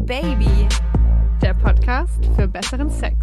Baby, der Podcast für besseren Sex.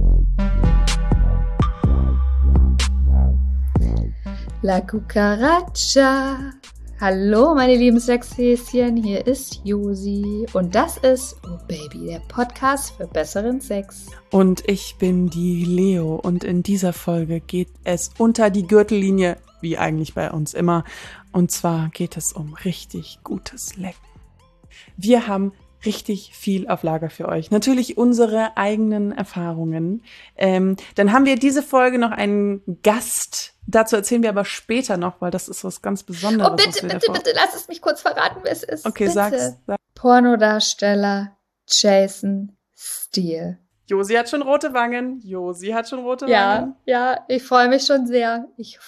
La Cucaracha. Hallo meine lieben Sexhäschen, hier ist Josi und das ist Oh Baby, der Podcast für besseren Sex. Und ich bin die Leo und in dieser Folge geht es unter die Gürtellinie, wie eigentlich bei uns immer. Und zwar geht es um richtig gutes Lecken. Wir haben richtig viel auf Lager für euch. Natürlich unsere eigenen Erfahrungen. Dann haben wir diese Folge noch einen Gast. Dazu erzählen wir aber später noch, weil das ist was ganz Besonderes. Oh, bitte, lass es mich kurz verraten, wer es ist. Okay, bitte. sag's. Pornodarsteller Jason Steele. Josi hat schon rote Wangen. Ja, ich freue mich schon sehr.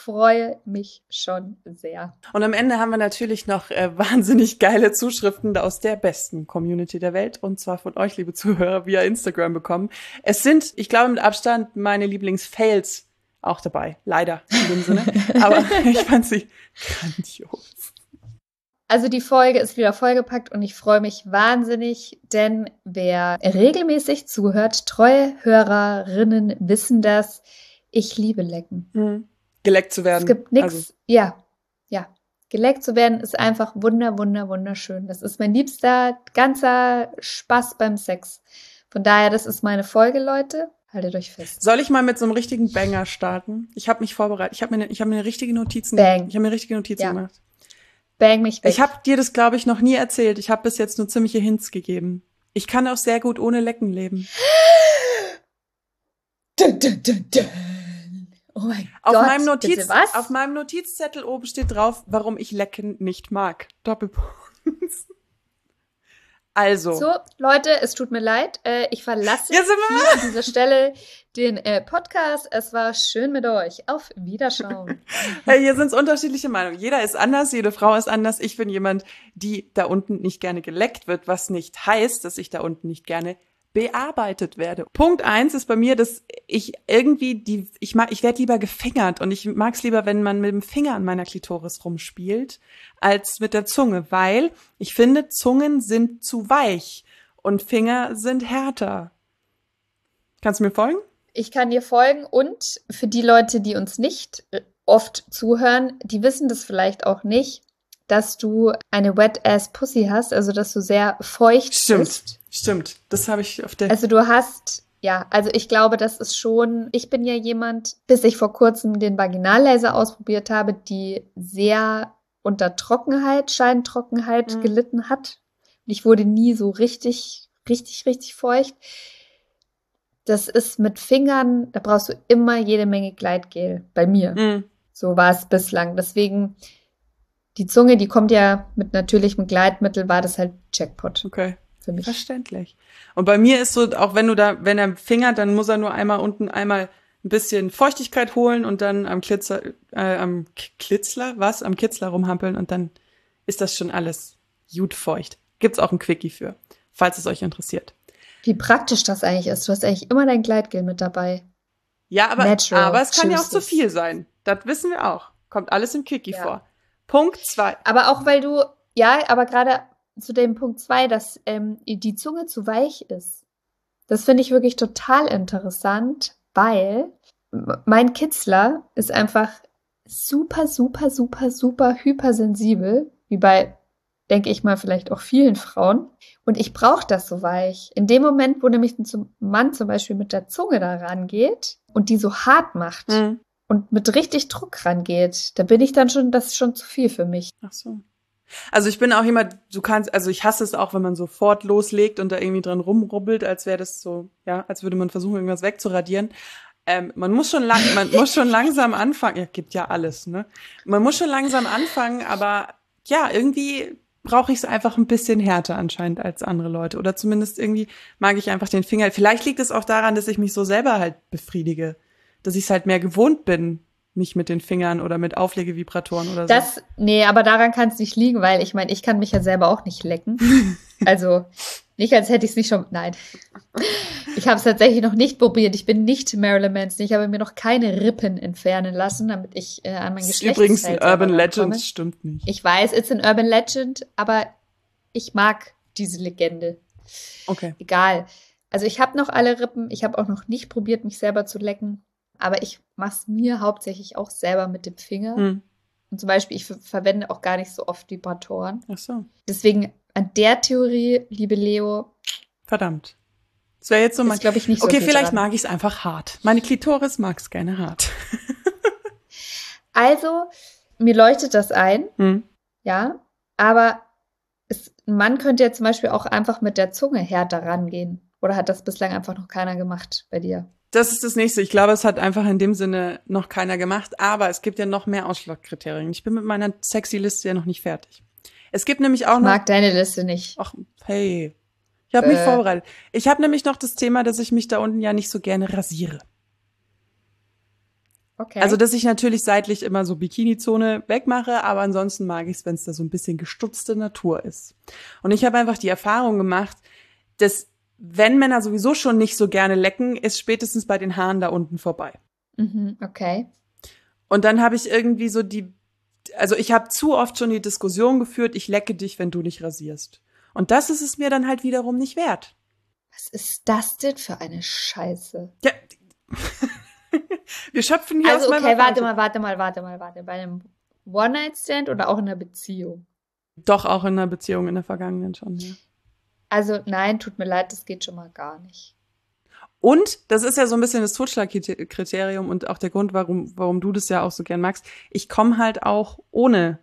Und am Ende haben wir natürlich noch wahnsinnig geile Zuschriften aus der besten Community der Welt. Und zwar von euch, liebe Zuhörer, via Instagram bekommen. Es sind, ich glaube, mit Abstand meine Lieblings-Fails auch dabei. Leider, in dem Sinne. Aber ich fand sie grandios. Also die Folge ist wieder vollgepackt und ich freue mich wahnsinnig, denn wer regelmäßig zuhört, treue Hörerinnen wissen das, ich liebe Lecken. Mhm. Geleckt zu werden. Es gibt nichts, also. Ja. Geleckt zu werden ist einfach wunderschön. Das ist mein liebster, ganzer Spaß beim Sex. Von daher, das ist meine Folge, Leute. Haltet euch fest. Soll ich mal mit so einem richtigen Banger starten? Ich habe mich vorbereitet. Ich habe mir richtige Notizen gemacht. Bang mich weg. Ich habe dir das, glaube ich, noch nie erzählt. Ich habe bis jetzt nur ziemliche Hints gegeben. Ich kann auch sehr gut ohne Lecken leben. Oh mein Gott. Auf meinem Notizzettel oben steht drauf, warum ich Lecken nicht mag. Doppelpunkt. Also. So, Leute, es tut mir leid. Ich verlasse hier an dieser Stelle den Podcast. Es war schön mit euch. Auf Wiederschauen. Hey, hier sind es unterschiedliche Meinungen. Jeder ist anders, jede Frau ist anders. Ich bin jemand, die da unten nicht gerne geleckt wird, was nicht heißt, dass ich da unten nicht gerne bearbeitet werde. Punkt 1 ist bei mir, dass ich irgendwie ich werde lieber gefingert und ich mag es lieber, wenn man mit dem Finger an meiner Klitoris rumspielt, als mit der Zunge, weil ich finde, Zungen sind zu weich und Finger sind härter. Kannst du mir folgen? Ich kann dir folgen und für die Leute, die uns nicht oft zuhören, die wissen das vielleicht auch nicht, dass du eine Wet-Ass-Pussy hast, also dass du sehr feucht bist. Stimmt. Das habe ich auf der... Also du hast, also ich glaube, das ist schon, ich bin ja jemand, bis ich vor kurzem den Vaginallaser ausprobiert habe, die sehr unter Scheintrockenheit gelitten hat. Und ich wurde nie so richtig feucht. Das ist mit Fingern, da brauchst du immer jede Menge Gleitgel. Bei mir. Mhm. So war es bislang. Deswegen, die Zunge, die kommt ja mit natürlichem Gleitmittel, war das halt Jackpot. Okay. Für mich. Verständlich. Und bei mir ist so, auch wenn er fingert, dann muss er nur einmal ein bisschen Feuchtigkeit holen und dann am Kitzler rumhampeln und dann ist das schon alles gut feucht. Gibt's auch ein Quickie für, falls es euch interessiert. Wie praktisch das eigentlich ist. Du hast eigentlich immer dein Gleitgel mit dabei. Ja, aber es kann ja auch zu viel sein. Das wissen wir auch. Kommt alles im Quickie vor. Punkt 2. Aber auch weil du, aber gerade zu dem Punkt 2, dass die Zunge zu weich ist. Das finde ich wirklich total interessant, weil mein Kitzler ist einfach super hypersensibel, wie bei, denke ich mal, vielleicht auch vielen Frauen. Und ich brauche das so weich. In dem Moment, wo nämlich ein Mann zum Beispiel mit der Zunge da rangeht und die so hart macht und mit richtig Druck rangeht, da bin ich dann schon, das ist schon zu viel für mich. Ach so. Also ich bin auch jemand, ich hasse es auch, wenn man sofort loslegt und da irgendwie dran rumrubbelt, als wäre das so, als würde man versuchen, irgendwas wegzuradieren. Man muss schon langsam anfangen. Ja, gibt ja alles, ne? Man muss schon langsam anfangen, aber irgendwie brauche ich es einfach ein bisschen härter anscheinend als andere Leute. Oder zumindest irgendwie mag ich einfach den Finger. Vielleicht liegt es auch daran, dass ich mich so selber halt befriedige. Dass ich es halt mehr gewohnt bin, mich mit den Fingern oder mit Auflegevibratoren oder so. Aber daran kann es nicht liegen, weil ich meine, ich kann mich ja selber auch nicht lecken. Also nicht, als hätte ich es nicht schon, nein. Ich habe es tatsächlich noch nicht probiert. Ich bin nicht Marilyn Manson. Ich habe mir noch keine Rippen entfernen lassen, damit ich an mein Geschlechtsteil übrigens ein Urban Legend, stimmt nicht. Ich weiß, it's an Urban Legend, aber ich mag diese Legende. Okay. Egal. Also ich habe noch alle Rippen. Ich habe auch noch nicht probiert, mich selber zu lecken. Aber ich mache es mir hauptsächlich auch selber mit dem Finger. Hm. Und zum Beispiel, ich verwende auch gar nicht so oft Vibratoren. Ach so. Deswegen an der Theorie, liebe Leo, Verdammt. Das wäre jetzt so ist, glaube ich, nicht so Okay, viel vielleicht dran. mag ich es einfach hart. Meine Klitoris mag es gerne hart. Also, mir leuchtet das ein, Hm. ja, aber ein Mann könnte ja zum Beispiel auch einfach mit der Zunge härter rangehen. Oder hat das bislang einfach noch keiner gemacht bei dir? Das ist das Nächste. Ich glaube, es hat einfach in dem Sinne noch keiner gemacht. Aber es gibt ja noch mehr Ausschlagkriterien. Ich bin mit meiner sexy Liste ja noch nicht fertig. Es gibt nämlich auch Ich mag deine Liste nicht. Ach, hey. Ich habe mich vorbereitet. Ich habe nämlich noch das Thema, dass ich mich da unten ja nicht so gerne rasiere. Okay. Also, dass ich natürlich seitlich immer so Bikini-Zone wegmache, aber ansonsten mag ich es, wenn es da so ein bisschen gestutzte Natur ist. Und ich habe einfach die Erfahrung gemacht, dass wenn Männer sowieso schon nicht so gerne lecken, ist spätestens bei den Haaren da unten vorbei. Okay. Und dann habe ich irgendwie so also ich habe zu oft schon die Diskussion geführt, ich lecke dich, wenn du nicht rasierst. Und das ist es mir dann halt wiederum nicht wert. Was ist das denn für eine Scheiße? Ja. Wir schöpfen hier Also aus meinem okay, Erfahrung. warte mal. Bei einem One-Night-Stand oder auch in einer Beziehung? Doch, auch in einer Beziehung in der Vergangenheit schon, ja. Also nein, tut mir leid, das geht schon mal gar nicht. Und das ist ja so ein bisschen das Totschlagkriterium und auch der Grund, warum du das ja auch so gern magst. Ich komme halt auch ohne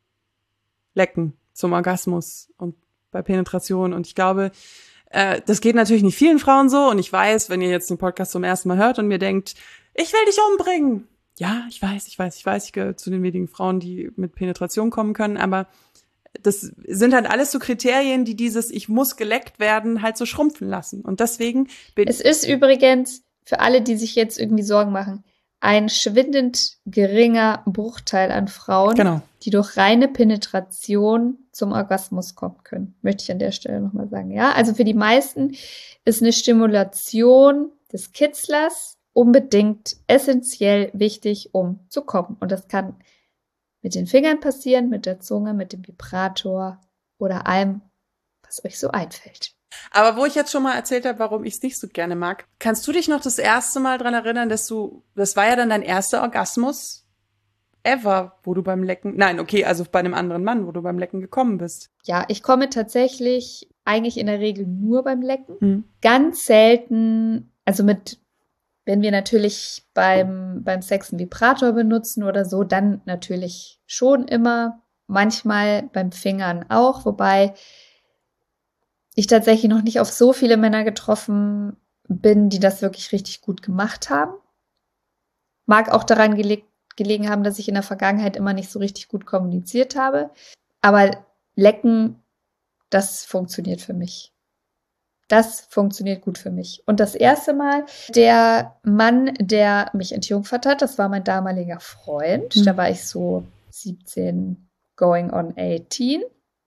Lecken zum Orgasmus und bei Penetration. Und ich glaube, das geht natürlich nicht vielen Frauen so. Und ich weiß, wenn ihr jetzt den Podcast zum ersten Mal hört und mir denkt, ich will dich umbringen. Ja, ich weiß. Ich gehöre zu den wenigen Frauen, die mit Penetration kommen können. Aber das sind halt alles so Kriterien, die dieses ich muss geleckt werden halt so schrumpfen lassen. Und deswegen Es ist übrigens, für alle, die sich jetzt irgendwie Sorgen machen, ein schwindend geringer Bruchteil an Frauen, genau. die durch reine Penetration zum Orgasmus kommen können. Möchte ich an der Stelle nochmal sagen. Ja, also für die meisten ist eine Stimulation des Kitzlers unbedingt essentiell wichtig, um zu kommen. Und das kann mit den Fingern passieren, mit der Zunge, mit dem Vibrator oder allem, was euch so einfällt. Aber wo ich jetzt schon mal erzählt habe, warum ich es nicht so gerne mag, kannst du dich noch das erste Mal dran erinnern, das war ja dann dein erster Orgasmus ever, wo du beim Lecken, nein, okay, also bei einem anderen Mann, wo du beim Lecken gekommen bist. Ja, ich komme tatsächlich eigentlich in der Regel nur beim Lecken. Ganz selten, also wenn wir natürlich beim Sex einen Vibrator benutzen oder so, dann natürlich schon immer. Manchmal beim Fingern auch, wobei ich tatsächlich noch nicht auf so viele Männer getroffen bin, die das wirklich richtig gut gemacht haben. Mag auch daran gelegen haben, dass ich in der Vergangenheit immer nicht so richtig gut kommuniziert habe. Aber Lecken, das funktioniert für mich. Das funktioniert gut für mich. Und das erste Mal, der Mann, der mich entjungfert hat, das war mein damaliger Freund. Da war ich so 17, going on 18.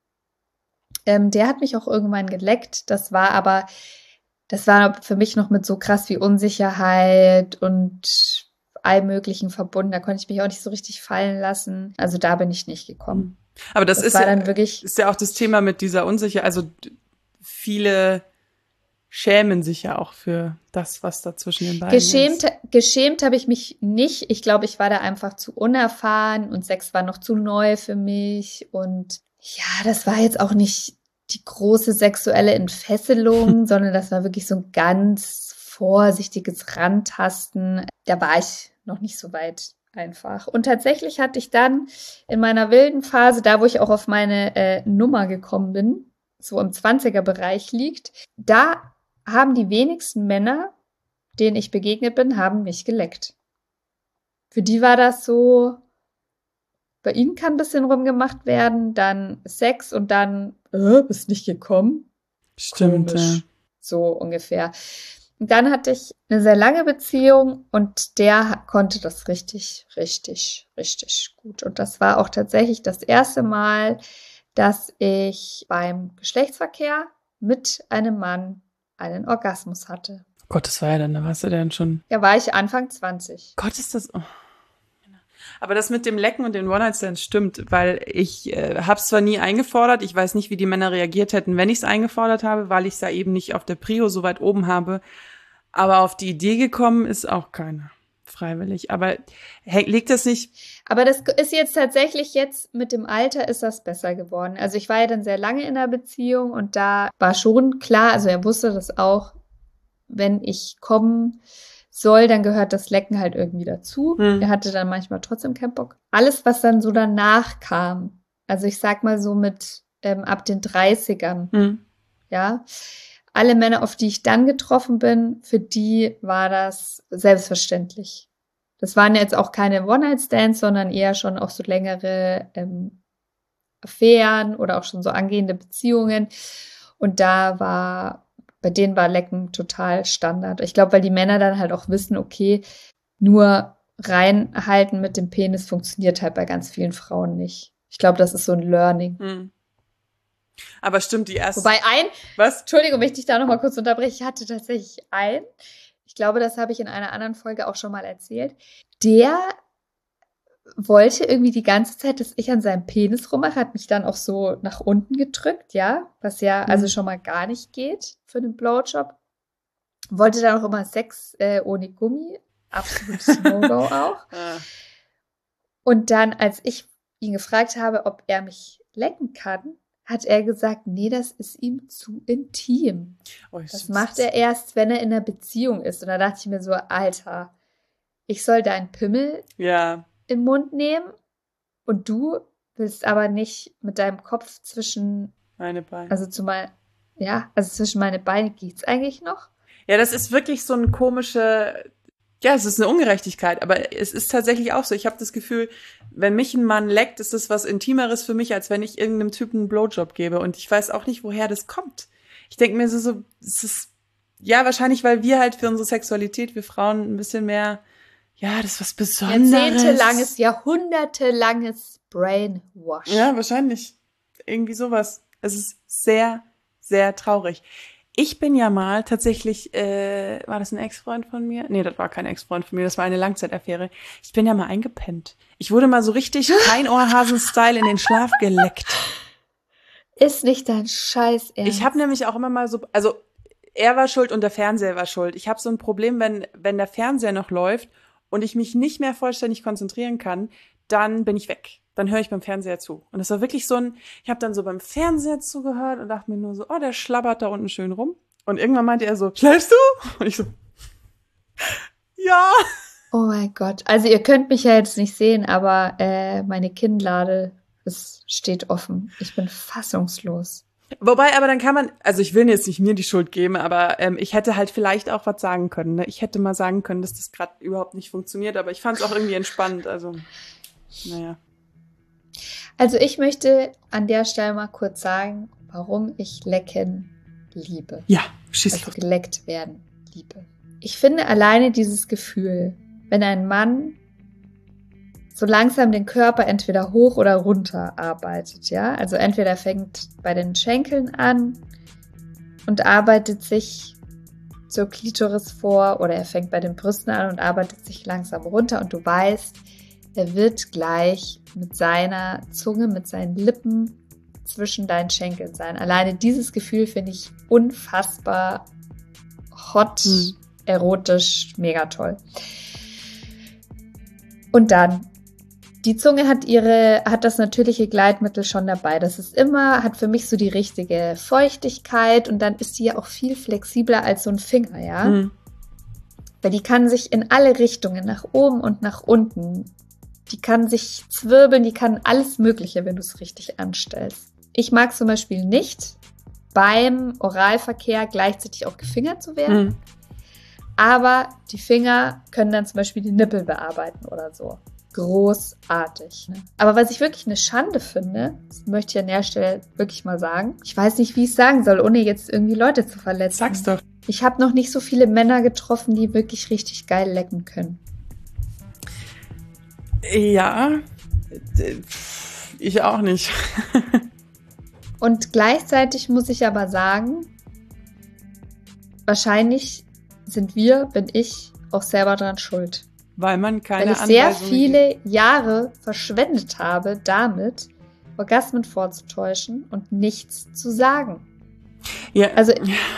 Der hat mich auch irgendwann geleckt. Das war für mich noch mit so krass wie Unsicherheit und allem Möglichen verbunden. Da konnte ich mich auch nicht so richtig fallen lassen. Also da bin ich nicht gekommen. Aber das ist war ja, dann wirklich, ist ja auch das Thema mit dieser Unsicherheit. Also viele schämen sich ja auch für das, was da zwischen den beiden ist. Geschämt habe ich mich nicht. Ich glaube, ich war da einfach zu unerfahren und Sex war noch zu neu für mich. Und ja, das war jetzt auch nicht die große sexuelle Entfesselung, sondern das war wirklich so ein ganz vorsichtiges Rantasten. Da war ich noch nicht so weit einfach. Und tatsächlich hatte ich dann in meiner wilden Phase, da wo ich auch auf meine Nummer gekommen bin, so im 20er-Bereich liegt, da haben die wenigsten Männer, denen ich begegnet bin, haben mich geleckt. Für die war das so, bei ihnen kann ein bisschen rumgemacht werden, dann Sex und dann, bist nicht gekommen? Stimmt, ja. So ungefähr. Und dann hatte ich eine sehr lange Beziehung und der konnte das richtig, richtig, richtig gut. Und das war auch tatsächlich das erste Mal, dass ich beim Geschlechtsverkehr mit einem Mann einen Orgasmus hatte. Gott, das war ja dann, da warst du dann schon. Ja, war ich Anfang 20. Gott, ist das. Oh. Aber das mit dem Lecken und den One-Night-Stands stimmt, weil ich habe es zwar nie eingefordert, ich weiß nicht, wie die Männer reagiert hätten, wenn ich es eingefordert habe, weil ich es ja eben nicht auf der Prio so weit oben habe. Aber auf die Idee gekommen ist auch keiner freiwillig. Aber liegt das nicht? Aber das ist jetzt tatsächlich mit dem Alter ist das besser geworden. Also ich war ja dann sehr lange in einer Beziehung und da war schon klar, also er wusste das auch, wenn ich kommen soll, dann gehört das Lecken halt irgendwie dazu. Er hatte dann manchmal trotzdem keinen Bock. Alles, was dann so danach kam, also ich sag mal so mit ab den 30ern, ja, alle Männer, auf die ich dann getroffen bin, für die war das selbstverständlich. Das waren jetzt auch keine One-Night-Stands, sondern eher schon auch so längere Affären oder auch schon so angehende Beziehungen. Und bei denen war Lecken total Standard. Ich glaube, weil die Männer dann halt auch wissen, okay, nur reinhalten mit dem Penis funktioniert halt bei ganz vielen Frauen nicht. Ich glaube, das ist so ein Learning. Aber stimmt, die erste. Wobei Was? Entschuldigung, wenn ich dich da nochmal kurz unterbreche, ich hatte tatsächlich ich glaube, das habe ich in einer anderen Folge auch schon mal erzählt, der wollte irgendwie die ganze Zeit, dass ich an seinem Penis rummache, hat mich dann auch so nach unten gedrückt, ja, was ja also schon mal gar nicht geht für einen Blowjob. Wollte dann auch immer Sex ohne Gummi, absolutes No-Go auch. Und dann, als ich ihn gefragt habe, ob er mich lecken kann, hat er gesagt, nee, das ist ihm zu intim. Das macht er erst, wenn er in einer Beziehung ist. Und da dachte ich mir so, Alter, ich soll deinen Pimmel im Mund nehmen und du willst aber nicht mit deinem Kopf zwischen meine Beine. Also zwischen meine Beine geht's eigentlich noch? Ja, das ist wirklich so ein es ist eine Ungerechtigkeit, aber es ist tatsächlich auch so. Ich habe das Gefühl, wenn mich ein Mann leckt, ist das was Intimeres für mich, als wenn ich irgendeinem Typen einen Blowjob gebe. Und ich weiß auch nicht, woher das kommt. Ich denke mir es ist, wahrscheinlich, weil wir halt für unsere Sexualität, wir Frauen ein bisschen mehr, das ist was Besonderes. Jahrhundertelanges Brainwash. Ja, wahrscheinlich. Irgendwie sowas. Es ist sehr, sehr traurig. Ich bin ja mal tatsächlich, war das ein Ex-Freund von mir? Nee, das war kein Ex-Freund von mir, das war eine Langzeitaffäre. Ich bin ja mal eingepennt. Ich wurde mal so richtig kein Ohrhasen-Style in den Schlaf geleckt. Ist nicht dein Scheiß Ernst. Ich habe nämlich auch immer mal so, also er war schuld und der Fernseher war schuld. Ich habe so ein Problem, wenn der Fernseher noch läuft und ich mich nicht mehr vollständig konzentrieren kann, dann bin ich weg. Dann höre ich beim Fernseher zu. Und das war wirklich ich habe dann so beim Fernseher zugehört und dachte mir nur so, oh, der schlabbert da unten schön rum. Und irgendwann meinte er so, schläfst du? Und ich so, ja. Oh mein Gott. Also ihr könnt mich ja jetzt nicht sehen, aber meine Kinnlade steht offen. Ich bin fassungslos. Wobei, aber dann kann man, also ich will jetzt nicht mir die Schuld geben, aber ich hätte halt vielleicht auch was sagen können. Ne? Ich hätte mal sagen können, dass das gerade überhaupt nicht funktioniert, aber ich fand es auch irgendwie entspannend. Also, naja. Also ich möchte an der Stelle mal kurz sagen, warum ich Lecken liebe. Ja, schieß Also los. geleckt werden liebe. Ich finde alleine dieses Gefühl, wenn ein Mann so langsam den Körper entweder hoch oder runter arbeitet, ja, also entweder fängt bei den Schenkeln an und arbeitet sich zur Klitoris vor oder er fängt bei den Brüsten an und arbeitet sich langsam runter und du weißt, er wird gleich mit seiner Zunge, mit seinen Lippen zwischen deinen Schenkeln sein. Alleine dieses Gefühl finde ich unfassbar hot, erotisch, mega toll. Und dann, die Zunge hat das natürliche Gleitmittel schon dabei. Das ist hat für mich so die richtige Feuchtigkeit und dann ist die ja auch viel flexibler als so ein Finger, ja? Weil die kann sich in alle Richtungen, nach oben und nach unten, die kann sich zwirbeln, die kann alles Mögliche, wenn du es richtig anstellst. Ich mag zum Beispiel nicht, beim Oralverkehr gleichzeitig auch gefingert zu werden. Aber die Finger können dann zum Beispiel die Nippel bearbeiten oder so. Großartig. Ne? Aber was ich wirklich eine Schande finde, das möchte ich an der Stelle wirklich mal sagen, ich weiß nicht, wie ich es sagen soll, ohne jetzt irgendwie Leute zu verletzen. Sag's doch. Ich habe noch nicht so viele Männer getroffen, die wirklich richtig geil lecken können. Ja, ich auch nicht. Und gleichzeitig muss ich aber sagen, wahrscheinlich bin ich auch selber dran schuld. Weil man keine Weil ich sehr Anweisungen viele gibt. Jahre verschwendet habe, damit Orgasmen vorzutäuschen und nichts zu sagen. Ja. Also,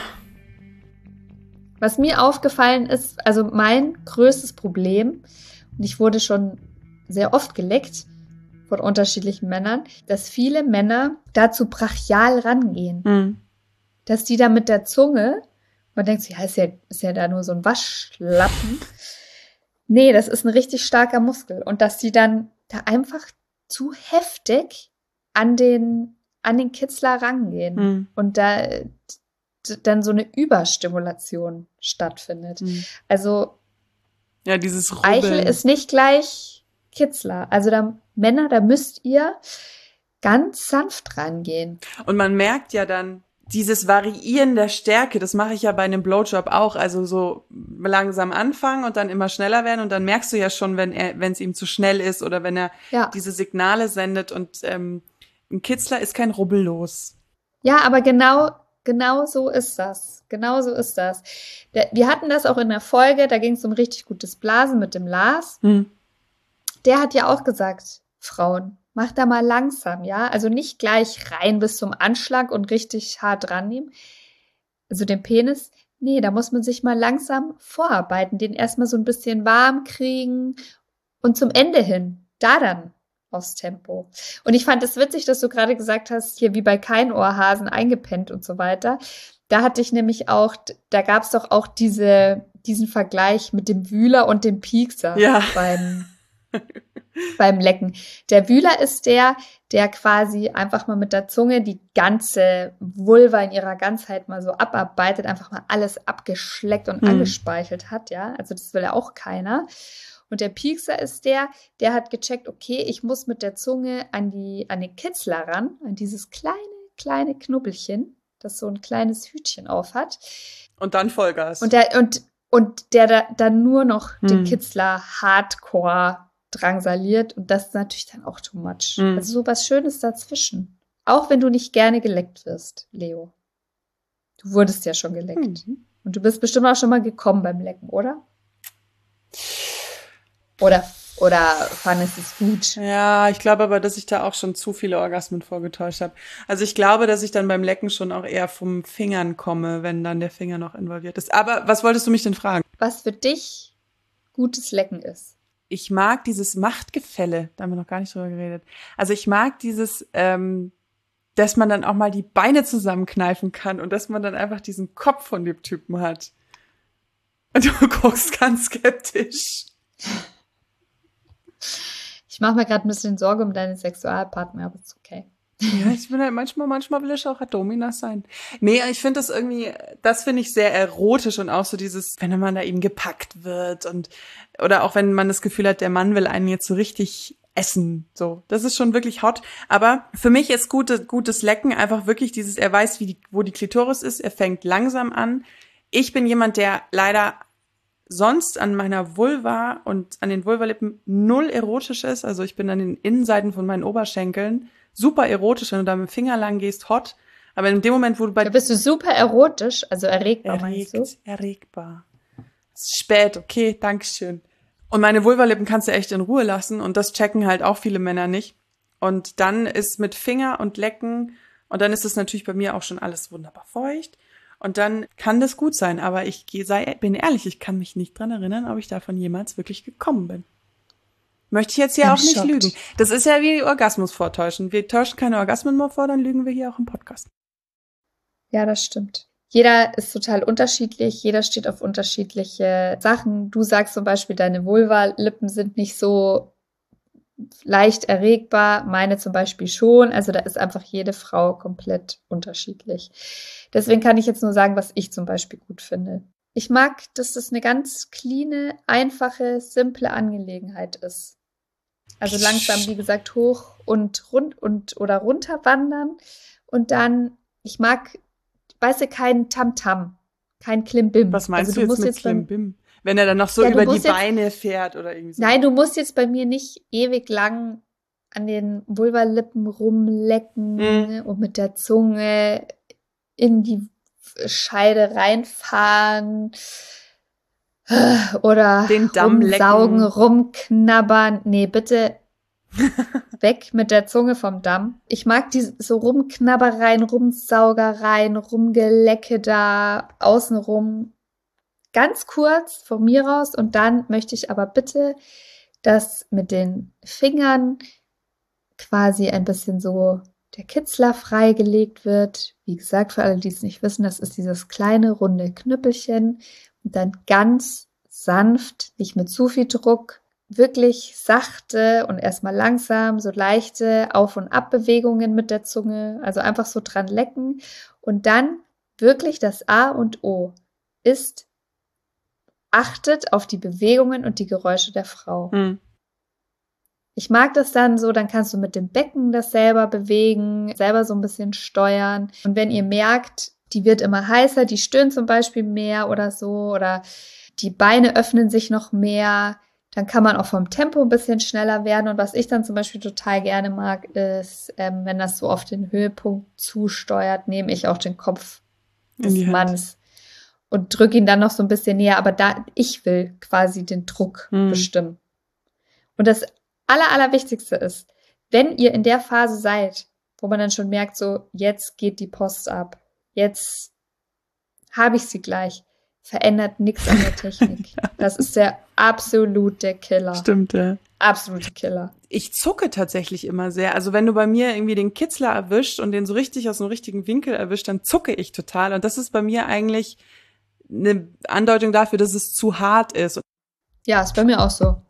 was mir aufgefallen ist, also mein größtes Problem, und ich wurde schon sehr oft geleckt von unterschiedlichen Männern, dass viele Männer dazu brachial rangehen. Mhm. Dass die da mit der Zunge, man denkt sich, ja, ist ja da nur so ein Waschlappen. Nee, das ist ein richtig starker Muskel. Und dass die dann da einfach zu heftig an den Kitzler rangehen. Mhm. Und da dann so eine Überstimulation stattfindet. Mhm. Also Ja, dieses Eichel Rubbeln. ist nicht gleich Kitzler. Also Männer, da müsst ihr ganz sanft rangehen. Und man merkt ja dann, dieses Variieren der Stärke, das mache ich ja bei einem Blowjob auch, also so langsam anfangen und dann immer schneller werden und dann merkst du ja schon, wenn es ihm zu schnell ist oder wenn er diese Signale sendet und ein Kitzler ist kein Rubbellos. Ja, aber genau so ist das. Genau so ist das. Wir hatten das auch in der Folge, da ging es um richtig gutes Blasen mit dem Lars. Der hat ja auch gesagt, Frauen, mach da mal langsam, ja? Also nicht gleich rein bis zum Anschlag und richtig hart rannehmen. Also den Penis, nee, da muss man sich mal langsam vorarbeiten, den erstmal so ein bisschen warm kriegen und zum Ende hin, da dann aufs Tempo. Und ich fand es witzig, dass du gerade gesagt hast, hier wie bei Keinohrhasen eingepennt und so weiter. Da hatte ich nämlich auch, da gab es doch auch diesen Vergleich mit dem Wühler und dem Piekser beim Lecken. Der Wühler ist der quasi einfach mal mit der Zunge die ganze Vulva in ihrer Ganzheit mal so abarbeitet, einfach mal alles abgeschleckt und angespeichelt hat, ja. Also das will ja auch keiner. Und der Piekser ist der hat gecheckt, okay, ich muss mit der Zunge an den Kitzler ran, an dieses kleine Knubbelchen, das so ein kleines Hütchen auf hat. Und dann Vollgas. Und der dann nur noch den Kitzler hardcore drangsaliert und das ist natürlich dann auch too much. Also so was Schönes dazwischen. Auch wenn du nicht gerne geleckt wirst, Leo. Du wurdest ja schon geleckt. Und du bist bestimmt auch schon mal gekommen beim Lecken, oder? Oder fandest du es gut? Ja, ich glaube aber, dass ich da auch schon zu viele Orgasmen vorgetäuscht habe. Also ich glaube, dass ich dann beim Lecken schon auch eher vom Fingern komme, wenn dann der Finger noch involviert ist. Aber was wolltest du mich denn fragen? Was für dich gutes Lecken ist? Ich mag dieses Machtgefälle, da haben wir noch gar nicht drüber geredet. Also ich mag dieses, dass man dann auch mal die Beine zusammenkneifen kann und dass man dann einfach diesen Kopf von dem Typen hat. Und du guckst ganz skeptisch. Ich mache mir gerade ein bisschen Sorge um deine Sexualpartner, aber ist okay. Ja, ich bin halt manchmal will ich auch Domina sein. Nee, ich finde das irgendwie, das finde ich sehr erotisch und auch so dieses, wenn man da eben gepackt wird oder auch wenn man das Gefühl hat, der Mann will einen jetzt so richtig essen, so. Das ist schon wirklich hot. Aber für mich ist gutes Lecken einfach wirklich dieses, er weiß, wo die Klitoris ist, er fängt langsam an. Ich bin jemand, der leider sonst an meiner Vulva und an den Vulvalippen null erotisch ist. Also ich bin an den Innenseiten von meinen Oberschenkeln super erotisch, wenn du da mit dem Finger lang gehst, hot. Aber in dem Moment, wo du Da bist du super erotisch, also erregbar, meinst du? Erregbar. Es ist spät, okay, dankeschön. Und meine Vulvalippen kannst du echt in Ruhe lassen und das checken halt auch viele Männer nicht. Und dann ist mit Finger und Lecken und dann ist es natürlich bei mir auch schon alles wunderbar feucht. Und dann kann das gut sein, aber bin ehrlich, ich kann mich nicht dran erinnern, ob ich davon jemals wirklich gekommen bin. Möchte ich jetzt hier auch nicht lügen. Das ist ja wie Orgasmus vortäuschen. Wir täuschen keine Orgasmen mehr vor, dann lügen wir hier auch im Podcast. Ja, das stimmt. Jeder ist total unterschiedlich, jeder steht auf unterschiedliche Sachen. Du sagst zum Beispiel, deine Vulvalippen sind nicht so leicht erregbar, meine zum Beispiel schon. Also da ist einfach jede Frau komplett unterschiedlich. Deswegen kann ich jetzt nur sagen, was ich zum Beispiel gut finde. Ich mag, dass das eine ganz cleane, einfache, simple Angelegenheit ist. Also langsam, wie gesagt, hoch und oder runter wandern. Und dann, ich mag, weißt du, kein Tamtam, kein Klimbim. Was meinst also, du jetzt mit Klimbim? Wenn er dann noch so über die Beine fährt oder irgendwie so. Nein, du musst jetzt bei mir nicht ewig lang an den Vulvalippen rumlecken und mit der Zunge in die Scheide reinfahren. Oder den Damm rumsaugen, lecken. rumknabbern. Nee, bitte weg mit der Zunge vom Damm. Ich mag die so Rumknabbereien, Rumsaugereien, Rumgelecke da außenrum. Ganz kurz von mir raus und dann möchte ich aber bitte, dass mit den Fingern quasi ein bisschen so der Kitzler freigelegt wird. Wie gesagt, für alle, die es nicht wissen, das ist dieses kleine, runde Knüppelchen und dann ganz sanft, nicht mit zu viel Druck, wirklich sachte und erstmal langsam, so leichte Auf- und Abbewegungen mit der Zunge, also einfach so dran lecken und dann wirklich das A und O ist, achtet auf die Bewegungen und die Geräusche der Frau. Ich mag das dann so, dann kannst du mit dem Becken das selber bewegen, selber so ein bisschen steuern. Und wenn ihr merkt, die wird immer heißer, die stöhnt zum Beispiel mehr oder so, oder die Beine öffnen sich noch mehr, dann kann man auch vom Tempo ein bisschen schneller werden. Und was ich dann zum Beispiel total gerne mag, ist, wenn das so auf den Höhepunkt zusteuert, nehme ich auch den Kopf des Mannes und drücke ihn dann noch so ein bisschen näher. Aber ich will quasi den Druck bestimmen. Und das Allerwichtigste ist, wenn ihr in der Phase seid, wo man dann schon merkt, so, jetzt geht die Post ab, jetzt habe ich sie gleich, verändert nichts an der Technik. Das ist der absolute Killer. Stimmt, ja. Absolute Killer. Ich zucke tatsächlich immer sehr. Also wenn du bei mir irgendwie den Kitzler erwischt und den so richtig aus dem richtigen Winkel erwischt, dann zucke ich total. Und das ist bei mir eigentlich eine Andeutung dafür, dass es zu hart ist. Ja, ist bei mir auch so.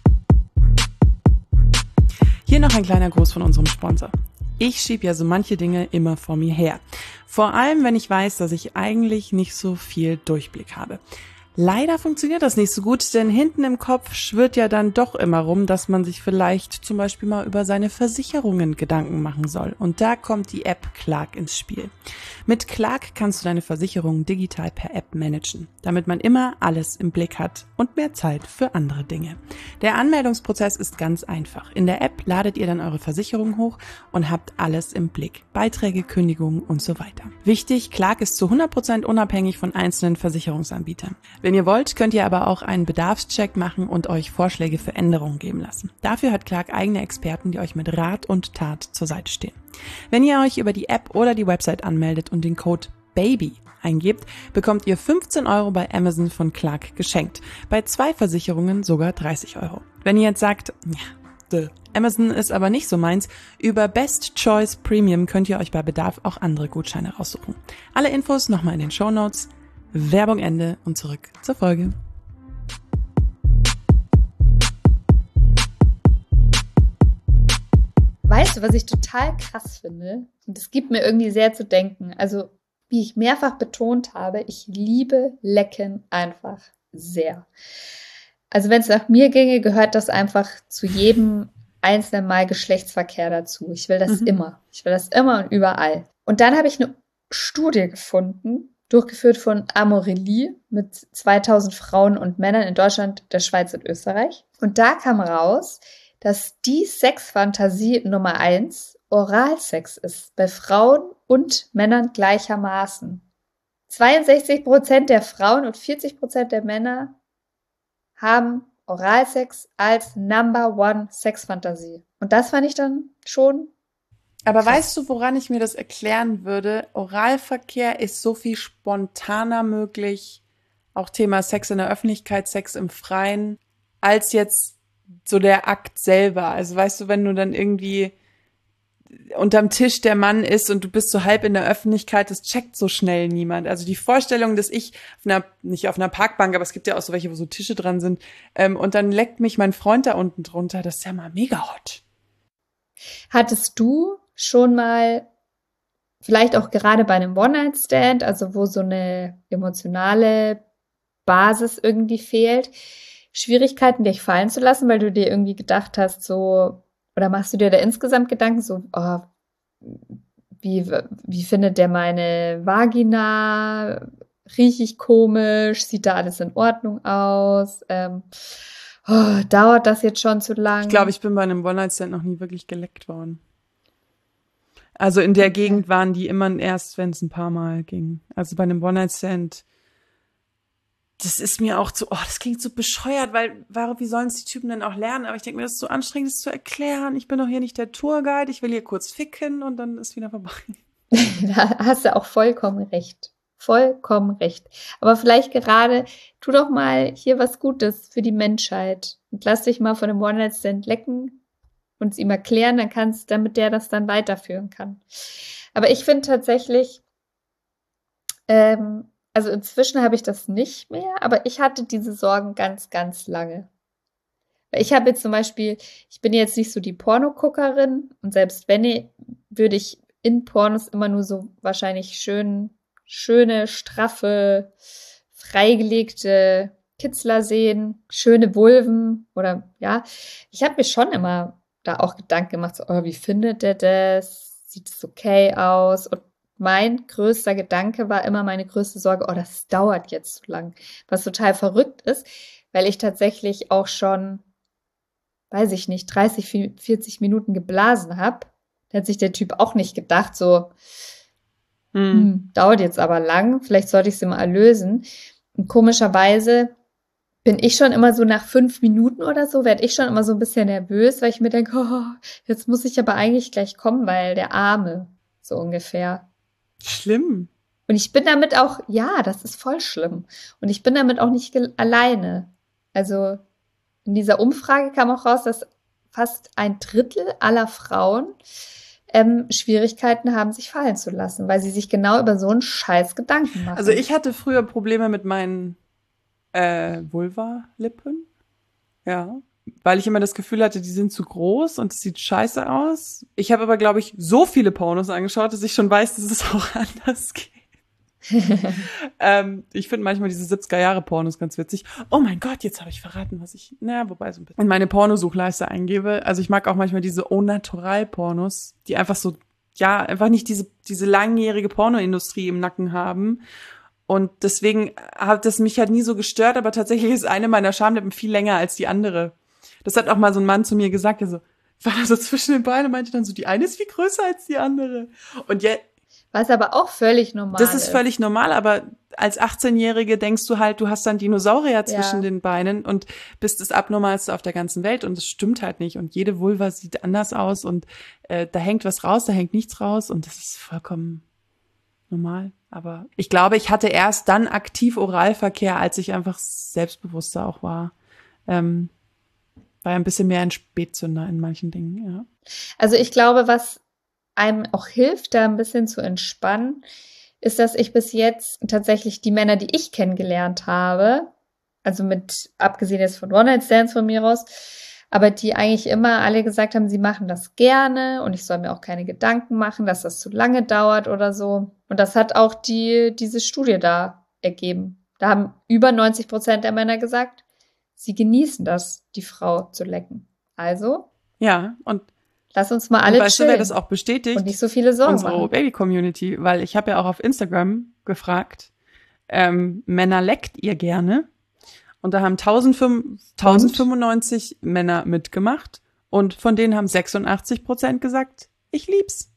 Hier noch ein kleiner Gruß von unserem Sponsor. Ich schiebe ja so manche Dinge immer vor mir her. Vor allem, wenn ich weiß, dass ich eigentlich nicht so viel Durchblick habe. Leider funktioniert das nicht so gut, denn hinten im Kopf schwirrt ja dann doch immer rum, dass man sich vielleicht zum Beispiel mal über seine Versicherungen Gedanken machen soll. Und da kommt die App Clark ins Spiel. Mit Clark kannst du deine Versicherungen digital per App managen, damit man immer alles im Blick hat und mehr Zeit für andere Dinge. Der Anmeldungsprozess ist ganz einfach. In der App ladet ihr dann eure Versicherung hoch und habt alles im Blick. Beiträge, Kündigungen und so weiter. Wichtig, Clark ist zu 100% unabhängig von einzelnen Versicherungsanbietern. Wenn ihr wollt, könnt ihr aber auch einen Bedarfscheck machen und euch Vorschläge für Änderungen geben lassen. Dafür hat Clark eigene Experten, die euch mit Rat und Tat zur Seite stehen. Wenn ihr euch über die App oder die Website anmeldet und den Code BABY eingebt, bekommt ihr 15 € bei Amazon von Clark geschenkt. Bei 2 Versicherungen sogar 30 €. Wenn ihr jetzt sagt, ja, Amazon ist aber nicht so meins, über Best Choice Premium könnt ihr euch bei Bedarf auch andere Gutscheine raussuchen. Alle Infos nochmal in den Shownotes. Werbung Ende und zurück zur Folge. Weißt du, was ich total krass finde? Und das gibt mir irgendwie sehr zu denken. Also, wie ich mehrfach betont habe, ich liebe Lecken einfach sehr. Also, wenn es nach mir ginge, gehört das einfach zu jedem einzelnen Mal Geschlechtsverkehr dazu. Ich will das immer. Ich will das immer und überall. Und dann habe ich eine Studie gefunden, durchgeführt von Amorelie mit 2000 Frauen und Männern in Deutschland, der Schweiz und Österreich. Und da kam raus, dass die Sexfantasie Nummer 1 Oralsex ist, bei Frauen und Männern gleichermaßen. 62% der Frauen und 40% der Männer haben Oralsex als Number One Sexfantasie. Und das fand ich dann schon Aber krass. weißt du, woran ich mir das erklären würde? Oralverkehr ist so viel spontaner möglich, auch Thema Sex in der Öffentlichkeit, Sex im Freien, als jetzt so der Akt selber. Also weißt du, wenn du dann irgendwie unterm Tisch der Mann ist und du bist so halb in der Öffentlichkeit, das checkt so schnell niemand. Also die Vorstellung, dass ich nicht auf einer Parkbank, aber es gibt ja auch so welche, wo so Tische dran sind, und dann leckt mich mein Freund da unten drunter, das ist ja mal mega hot. Hattest du schon mal, vielleicht auch gerade bei einem One-Night-Stand, also wo so eine emotionale Basis irgendwie fehlt, Schwierigkeiten dich fallen zu lassen, weil du dir irgendwie gedacht hast, so, oder machst du dir da insgesamt Gedanken, so, oh, wie findet der meine Vagina? Riech ich komisch? Sieht da alles in Ordnung aus? Dauert das jetzt schon zu lang? Ich glaube, ich bin bei einem One-Night-Stand noch nie wirklich geleckt worden. Also in der Gegend waren die immer erst, wenn es ein paar Mal ging. Also bei einem One-Night-Stand das ist mir auch das klingt so bescheuert, weil, wie sollen es die Typen denn auch lernen? Aber ich denke mir, das ist so anstrengend, das zu erklären. Ich bin doch hier nicht der Tourguide, ich will hier kurz ficken und dann ist wieder vorbei. Da hast du auch vollkommen recht. Vollkommen recht. Aber vielleicht gerade, tu doch mal hier was Gutes für die Menschheit und lass dich mal von dem One-Night-Stand lecken und es ihm erklären, damit der das dann weiterführen kann. Aber ich finde tatsächlich, also inzwischen habe ich das nicht mehr, aber ich hatte diese Sorgen ganz, ganz lange. Ich habe jetzt zum Beispiel, ich bin jetzt nicht so die Pornoguckerin und selbst wenn, würde ich in Pornos immer nur so wahrscheinlich schöne, straffe, freigelegte Kitzler sehen, schöne Vulven oder ja. Ich habe mir schon immer da auch Gedanken gemacht, so, wie findet der das? Sieht es okay aus? Und mein größter Gedanke war immer meine größte Sorge, das dauert jetzt zu lang. Was total verrückt ist, weil ich tatsächlich auch schon, weiß ich nicht, 30, 40 Minuten geblasen habe. Da hat sich der Typ auch nicht gedacht, so, dauert jetzt aber lang, vielleicht sollte ich es mal erlösen. Und komischerweise bin ich schon immer so nach 5 Minuten oder so, werde ich schon immer so ein bisschen nervös, weil ich mir denke, jetzt muss ich aber eigentlich gleich kommen, weil der Arme, so ungefähr. Schlimm. Und ich bin damit auch, ja, das ist voll schlimm. Und ich bin damit auch nicht alleine. Also in dieser Umfrage kam auch raus, dass fast 1/3 aller Frauen Schwierigkeiten haben, sich fallen zu lassen, weil sie sich genau über so einen Scheiß Gedanken machen. Also ich hatte früher Probleme mit meinen Vulva-Lippen. Ja. Weil ich immer das Gefühl hatte, die sind zu groß und es sieht scheiße aus. Ich habe aber, glaube ich, so viele Pornos angeschaut, dass ich schon weiß, dass es auch anders geht. Ich finde manchmal diese 70er-Jahre-Pornos ganz witzig. Oh mein Gott, jetzt habe ich verraten, was ich, wobei so ein bisschen in meine Pornosuchleiste eingebe. Also ich mag auch manchmal diese Au-Natural-Pornos, die einfach so, einfach nicht diese langjährige Pornoindustrie im Nacken haben. Und deswegen hat das mich halt nie so gestört, aber tatsächlich ist eine meiner Schamlippen viel länger als die andere. Das hat auch mal so ein Mann zu mir gesagt, der so, war da so zwischen den Beinen und meinte dann so, die eine ist viel größer als die andere. Und was aber auch völlig normal ist. Das ist völlig normal, aber als 18-Jährige denkst du halt, du hast dann Dinosaurier zwischen den Beinen und bist das Abnormalste auf der ganzen Welt und das stimmt halt nicht. Und jede Vulva sieht anders aus und da hängt was raus, da hängt nichts raus und das ist vollkommen normal. Aber ich glaube, ich hatte erst dann aktiv Oralverkehr, als ich einfach selbstbewusster auch war. War ein bisschen mehr ein Spätzünder in manchen Dingen, ja. Also ich glaube, was einem auch hilft, da ein bisschen zu entspannen, ist, dass ich bis jetzt tatsächlich die Männer, die ich kennengelernt habe, also abgesehen jetzt von One-Night-Stands von mir aus, aber die eigentlich immer alle gesagt haben, sie machen das gerne und ich soll mir auch keine Gedanken machen, dass das zu lange dauert oder so. Und das hat auch diese Studie da ergeben. Da haben über 90% der Männer gesagt, sie genießen das, die Frau zu lecken. Also? Ja, und lass uns mal alle weißt chillen. Du, wer das auch bestätigt? Und nicht so viele Sorgen unsere machen. Baby-Community, weil ich habe ja auch auf Instagram gefragt, Männer leckt ihr gerne? Und da haben 1095 Männer mitgemacht und von denen haben 86% gesagt, ich lieb's.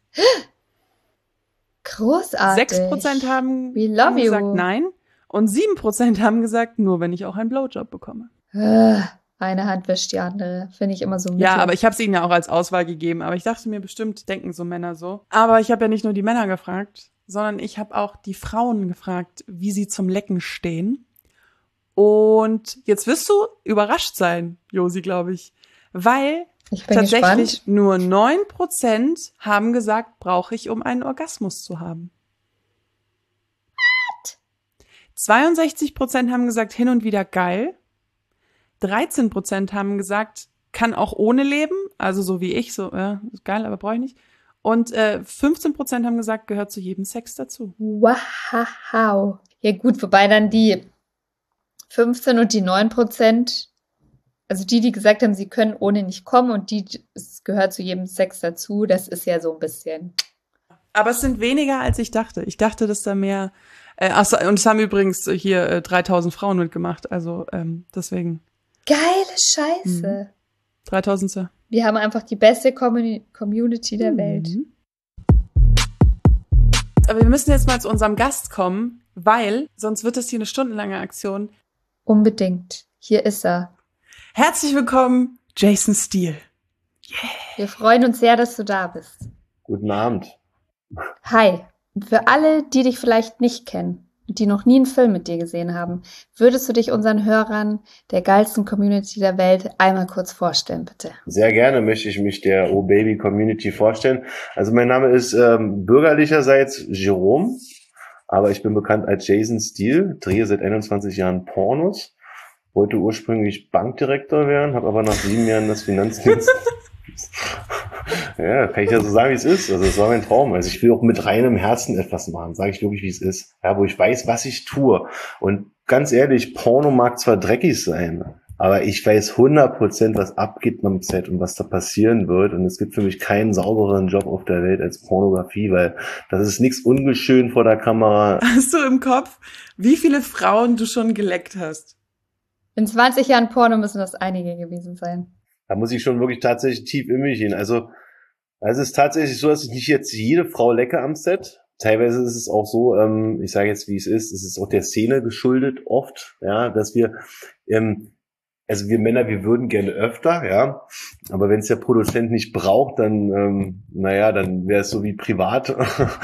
Großartig. 6% haben gesagt nein und 7% haben gesagt, nur wenn ich auch einen Blowjob bekomme. Eine Hand wäscht die andere, finde ich immer so. Ja, aber ich habe es ihnen ja auch als Auswahl gegeben. Aber ich dachte mir, bestimmt denken so Männer so. Aber ich habe ja nicht nur die Männer gefragt, sondern ich habe auch die Frauen gefragt, wie sie zum Lecken stehen. Und jetzt wirst du überrascht sein, Josi, glaube ich. Weil tatsächlich gespannt. Nur 9% haben gesagt, brauche ich, um einen Orgasmus zu haben. What? 62% haben gesagt, hin und wieder geil. 13% haben gesagt, kann auch ohne leben, also so wie ich, so ist geil, aber brauche ich nicht. Und 15% haben gesagt, gehört zu jedem Sex dazu. Wow. Ja gut, wobei dann die 15 und die 9%, also die gesagt haben, sie können ohne nicht kommen und es gehört zu jedem Sex dazu, das ist ja so ein bisschen. Aber es sind weniger, als ich dachte. Ich dachte, dass da mehr, und es haben übrigens hier 3000 Frauen mitgemacht, also deswegen. Geile Scheiße. 3000. Wir haben einfach die beste Community der Welt. Aber wir müssen jetzt mal zu unserem Gast kommen, weil sonst wird das hier eine stundenlange Aktion. Unbedingt. Hier ist er. Herzlich willkommen, Jason Steele. Yeah. Wir freuen uns sehr, dass du da bist. Guten Abend. Hi. Für alle, die dich vielleicht nicht kennen, die noch nie einen Film mit dir gesehen haben, würdest du dich unseren Hörern der geilsten Community der Welt einmal kurz vorstellen, bitte? Sehr gerne möchte ich mich der Oh Baby Community vorstellen. Also mein Name ist bürgerlicherseits Jerome, aber ich bin bekannt als Jason Steele, drehe seit 21 Jahren Pornos, wollte ursprünglich Bankdirektor werden, habe aber nach 7 Jahren das Finanzdienst... Ja, kann ich ja so sagen, wie es ist. Also es war mein Traum. Also ich will auch mit reinem Herzen etwas machen, sage ich wirklich, wie es ist. Ja, wo ich weiß, was ich tue. Und ganz ehrlich, Porno mag zwar dreckig sein, aber ich weiß 100%, was abgeht am Set und was da passieren wird. Und es gibt für mich keinen saubereren Job auf der Welt als Pornografie, weil das ist nichts ungeschön vor der Kamera. Hast du im Kopf, wie viele Frauen du schon geleckt hast? In 20 Jahren Porno müssen das einige gewesen sein. Da muss ich schon wirklich tatsächlich tief in mich gehen. Also es ist tatsächlich so, dass ich nicht jetzt jede Frau lecke am Set. Teilweise ist es auch so, ich sage jetzt, wie es ist auch der Szene geschuldet oft, ja, dass wir, also wir Männer, wir würden gerne öfter, ja, aber wenn es der Produzent nicht braucht, dann, dann wäre es so wie privat.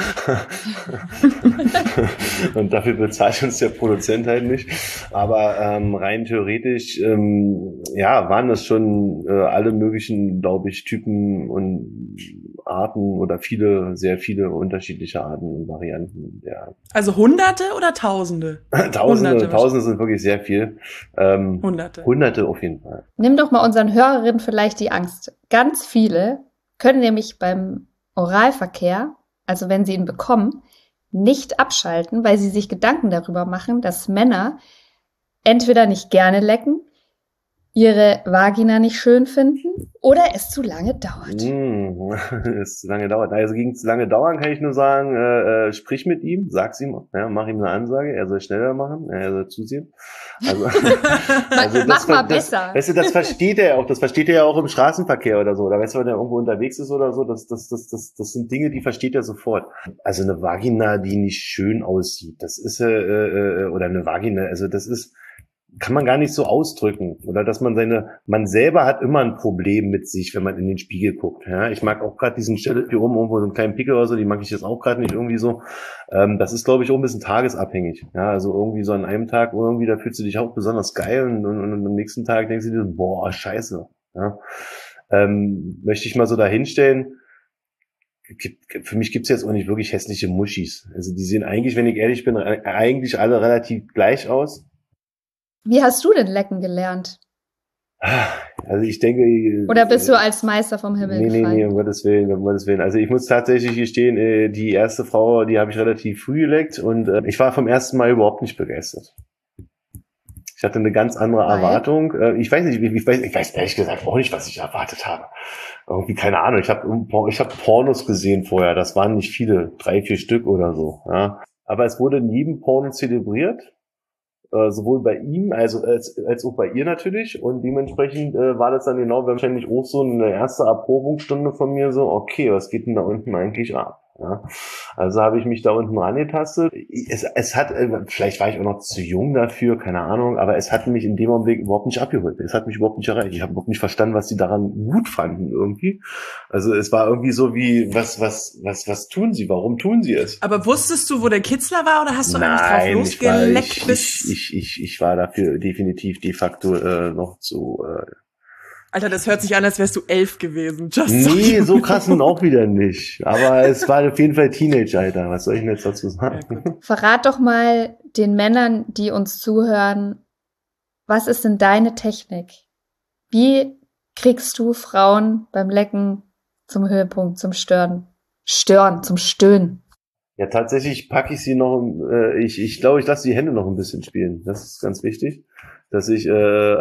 Und dafür bezahlt uns der Produzent halt nicht. Aber rein theoretisch, waren das schon alle möglichen, glaube ich, Typen und Arten oder sehr viele unterschiedliche Arten und Varianten. Ja. Also Hunderte oder Tausende? Tausende sind wirklich sehr viel. Hunderte auf jeden Fall. Nimm doch mal unseren Hörerinnen vielleicht die Angst. Ganz viele können nämlich beim Oralverkehr, also wenn sie ihn bekommen, nicht abschalten, weil sie sich Gedanken darüber machen, dass Männer entweder nicht gerne lecken, ihre Vagina nicht schön finden oder es zu lange dauert. Es zu lange dauert. Also gegen zu lange dauern kann ich nur sagen, sprich mit ihm, sag's ihm, ja, mach ihm eine Ansage, er soll schneller machen, er soll zusehen. Also mach mal besser. Weißt du, das versteht er ja auch im Straßenverkehr oder so, oder weißt du, wenn er irgendwo unterwegs ist oder so, das sind Dinge, die versteht er sofort. Also eine Vagina, die nicht schön aussieht, das ist, oder eine Vagina, also das ist, kann man gar nicht so ausdrücken. Oder dass man selber hat immer ein Problem mit sich, wenn man in den Spiegel guckt. Ja, ich mag auch gerade diesen Stelle hier oben irgendwo so einen kleinen Pickel oder so, die mag ich jetzt auch gerade nicht irgendwie so. Das ist, glaube ich, auch ein bisschen tagesabhängig. Ja, also irgendwie so an einem Tag irgendwie, da fühlst du dich auch besonders geil und am nächsten Tag denkst du dir, boah, scheiße. Ja, möchte ich mal so dahinstellen. Für mich gibt's jetzt auch nicht wirklich hässliche Muschis. Also die sehen eigentlich, wenn ich ehrlich bin, eigentlich alle relativ gleich aus. Wie hast du denn lecken gelernt? Also ich denke... Oder bist du als Meister vom Himmel gefallen? Nee, um Gottes Willen. Also ich muss tatsächlich gestehen, die erste Frau, die habe ich relativ früh geleckt und ich war vom ersten Mal überhaupt nicht begeistert. Ich hatte eine ganz andere Erwartung. Ich weiß ehrlich gesagt auch nicht, was ich erwartet habe. Irgendwie, keine Ahnung. Ich habe Pornos gesehen vorher. Das waren nicht viele, 3, 4 Stück oder so. Ja. Aber es wurde in jedem Porno zelebriert. Sowohl bei ihm als auch bei ihr natürlich, und dementsprechend war das dann genau wahrscheinlich auch so eine erste Erprobungsstunde von mir so, okay, was geht denn da unten eigentlich ab? Ja, also habe ich mich da unten rangetastet. Es hat, vielleicht war ich auch noch zu jung dafür, keine Ahnung, aber es hat mich in dem Augenblick überhaupt nicht abgeholt. Es hat mich überhaupt nicht erreicht. Ich habe überhaupt nicht verstanden, was die daran gut fanden irgendwie. Also es war irgendwie so wie, was tun sie? Warum tun sie es? Aber wusstest du, wo der Kitzler war, oder hast du eigentlich drauf losgeleckt? Ich war dafür definitiv de facto noch zu... Alter, das hört sich an, als wärst du 11 gewesen. Nee, so krass nun auch wieder nicht. Aber es war auf jeden Fall Teenage-Alter. Was soll ich denn jetzt dazu sagen? Ja, verrat doch mal den Männern, die uns zuhören, was ist denn deine Technik? Wie kriegst du Frauen beim Lecken zum Höhepunkt, zum Stören, zum Stöhnen? Ja, tatsächlich packe ich sie noch, ich glaube, ich lasse die Hände noch ein bisschen spielen. Das ist ganz wichtig, dass ich,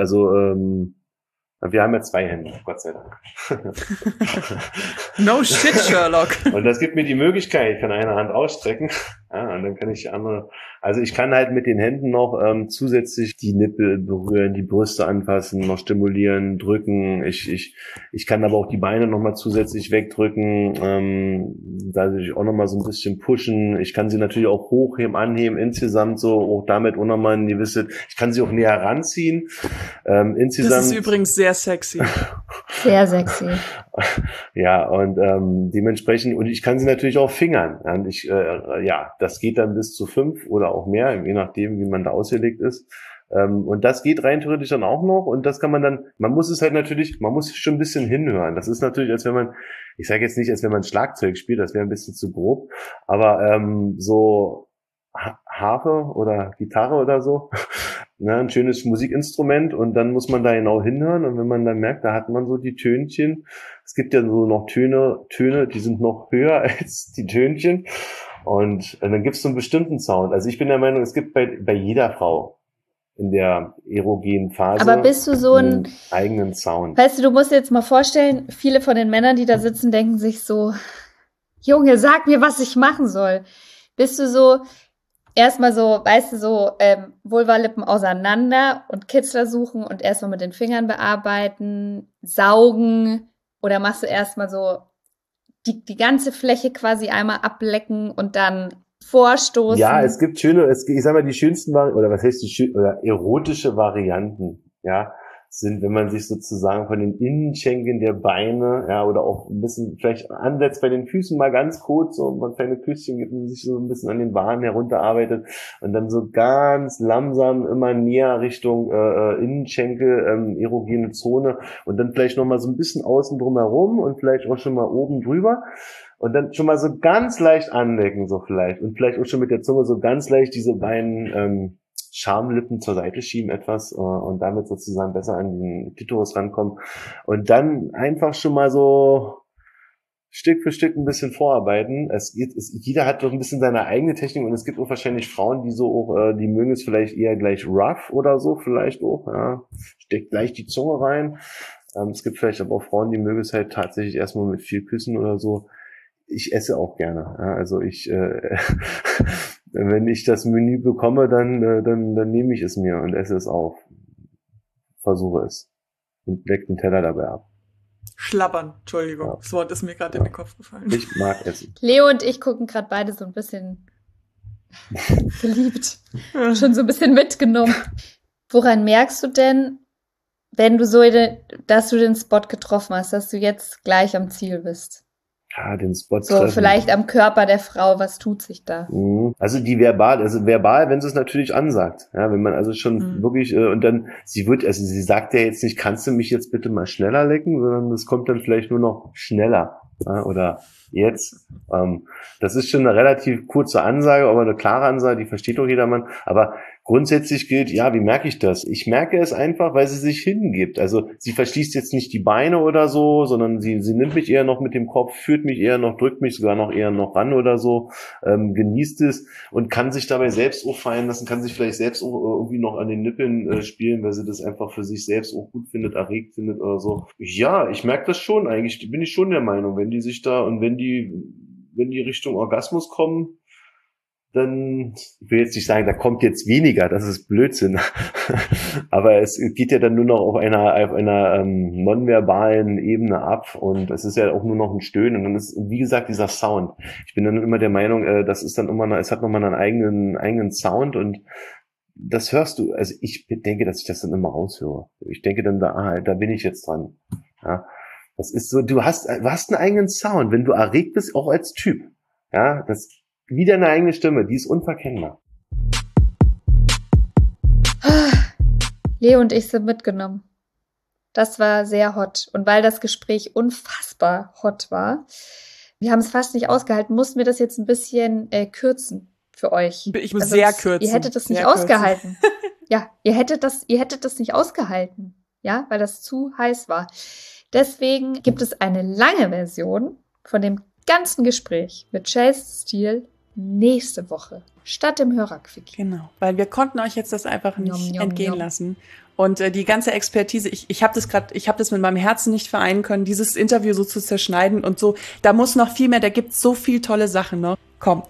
wir haben ja 2 Hände, Gott sei Dank. No shit, Sherlock. Und das gibt mir die Möglichkeit, ich kann eine Hand ausstrecken Ja, und dann kann ich also ich kann halt mit den Händen noch zusätzlich die Nippel berühren, die Brüste anfassen, noch stimulieren, drücken. Ich kann aber auch die Beine nochmal zusätzlich wegdrücken, dadurch auch nochmal so ein bisschen pushen. Ich kann sie natürlich auch hochheben, anheben, insgesamt so, auch damit auch nochmal ein gewisses, ich kann sie auch näher ranziehen. Insgesamt. Das ist übrigens sehr sexy. Sehr sexy. Ja, und dementsprechend, und ich kann sie natürlich auch fingern. Und das geht dann bis zu 5 oder auch mehr, je nachdem, wie man da ausgelegt ist. Und das geht rein theoretisch dann auch noch. Und das kann man dann, man muss schon ein bisschen hinhören. Das ist natürlich, als wenn man, ich sage jetzt nicht, als wenn man Schlagzeug spielt, das wäre ein bisschen zu grob, aber so Harfe oder Gitarre oder so, ne, ein schönes Musikinstrument, und dann muss man da genau hinhören, und wenn man dann merkt, da hat man so die Tönchen, es gibt ja so noch Töne, die sind noch höher als die Tönchen, und dann gibt es so einen bestimmten Sound. Also ich bin der Meinung, es gibt bei jeder Frau in der erogenen Phase aber bist du so einen eigenen Sound. Weißt du musst dir jetzt mal vorstellen, viele von den Männern, die da sitzen, denken sich so, Junge, sag mir, was ich machen soll. Bist du so erstmal so, weißt du, so Vulvalippen auseinander und Kitzler suchen und erstmal mit den Fingern bearbeiten, saugen, oder machst du erstmal so die ganze Fläche quasi einmal ablecken und dann vorstoßen? Ja, es gibt ich sag mal, die schönsten oder was heißt oder erotische Varianten, ja, sind, wenn man sich sozusagen von den Innenschenkeln der Beine, ja, oder auch ein bisschen vielleicht ansetzt bei den Füßen mal ganz kurz, so man kleine Küsschen gibt und sich so ein bisschen an den Waden herunterarbeitet und dann so ganz langsam immer näher Richtung Innenschenkel, erogene Zone, und dann vielleicht nochmal so ein bisschen außen drum herum und vielleicht auch schon mal oben drüber. Und dann schon mal so ganz leicht anlecken, so vielleicht. Und vielleicht auch schon mit der Zunge so ganz leicht diese beiden Schamlippen zur Seite schieben etwas und damit sozusagen besser an den Klitoris rankommen. Und dann einfach schon mal so Stück für Stück ein bisschen vorarbeiten. Jeder hat doch ein bisschen seine eigene Technik, und es gibt auch wahrscheinlich Frauen, die so auch, die mögen es vielleicht eher gleich rough oder so, vielleicht auch, ja. Steckt gleich die Zunge rein. Es gibt vielleicht aber auch Frauen, die mögen es halt tatsächlich erstmal mit viel Küssen oder so. Ich esse auch gerne. Ja, also wenn ich das Menü bekomme, dann nehme ich es mir und esse es auf. Versuche es. Und leck den Teller dabei ab. Schlabbern, Entschuldigung. Ja. Das Wort ist mir gerade in den Kopf gefallen. Ich mag Essen. Leo und ich gucken gerade beide so ein bisschen verliebt. Schon so ein bisschen mitgenommen. Woran merkst du denn, wenn du dass du den Spot getroffen hast, dass du jetzt gleich am Ziel bist? Ja, den Spot so treffen. Vielleicht am Körper der Frau, was tut sich da? Also verbal, wenn sie es natürlich ansagt. Ja, wenn man also schon wirklich, und dann, sie sagt ja jetzt nicht, kannst du mich jetzt bitte mal schneller lecken, sondern es kommt dann vielleicht nur noch schneller. Ja, oder jetzt. Das ist schon eine relativ kurze Ansage, aber eine klare Ansage, die versteht doch jedermann. Aber grundsätzlich gilt, ja, wie merke ich das? Ich merke es einfach, weil sie sich hingibt. Also sie verschließt jetzt nicht die Beine oder so, sondern sie nimmt mich eher noch mit dem Kopf, führt mich eher noch, drückt mich sogar noch eher noch ran oder so, genießt es und kann sich dabei selbst auch fallen lassen, kann sich vielleicht selbst auch irgendwie noch an den Nippeln spielen, weil sie das einfach für sich selbst auch gut findet, erregt findet oder so. Ja, ich merke das schon, eigentlich bin ich schon der Meinung, wenn die sich da und wenn die Richtung Orgasmus kommen, dann, ich will jetzt nicht sagen, da kommt jetzt weniger, das ist Blödsinn. Aber es geht ja dann nur noch auf einer nonverbalen Ebene ab, und es ist ja auch nur noch ein Stöhnen, und dann ist, wie gesagt, dieser Sound. Ich bin dann immer der Meinung, das ist dann immer, es hat nochmal einen eigenen Sound, und das hörst du, also ich denke, dass ich das dann immer raushöre. Ich denke dann, da bin ich jetzt dran. Ja. Das ist so, du hast einen eigenen Sound, wenn du erregt bist, auch als Typ. Ja, das wie deine eigene Stimme, die ist unverkennbar. Leo und ich sind mitgenommen. Das war sehr hot. Und weil das Gespräch unfassbar hot war, wir haben es fast nicht ausgehalten, mussten wir das jetzt ein bisschen kürzen für euch. Ich muss sehr kürzen. Ihr hättet das nicht ausgehalten. Ja, ihr hättet das nicht ausgehalten. Ja, weil das zu heiß war. Deswegen gibt es eine lange Version von dem ganzen Gespräch mit Chase Steele nächste Woche statt dem Hörerquickie. Genau, weil wir konnten euch jetzt das einfach nicht entgehen lassen. Und die ganze Expertise, ich habe das mit meinem Herzen nicht vereinen können, dieses Interview so zu zerschneiden und so. Da muss noch viel mehr, da gibt's so viel tolle Sachen noch. Kommt.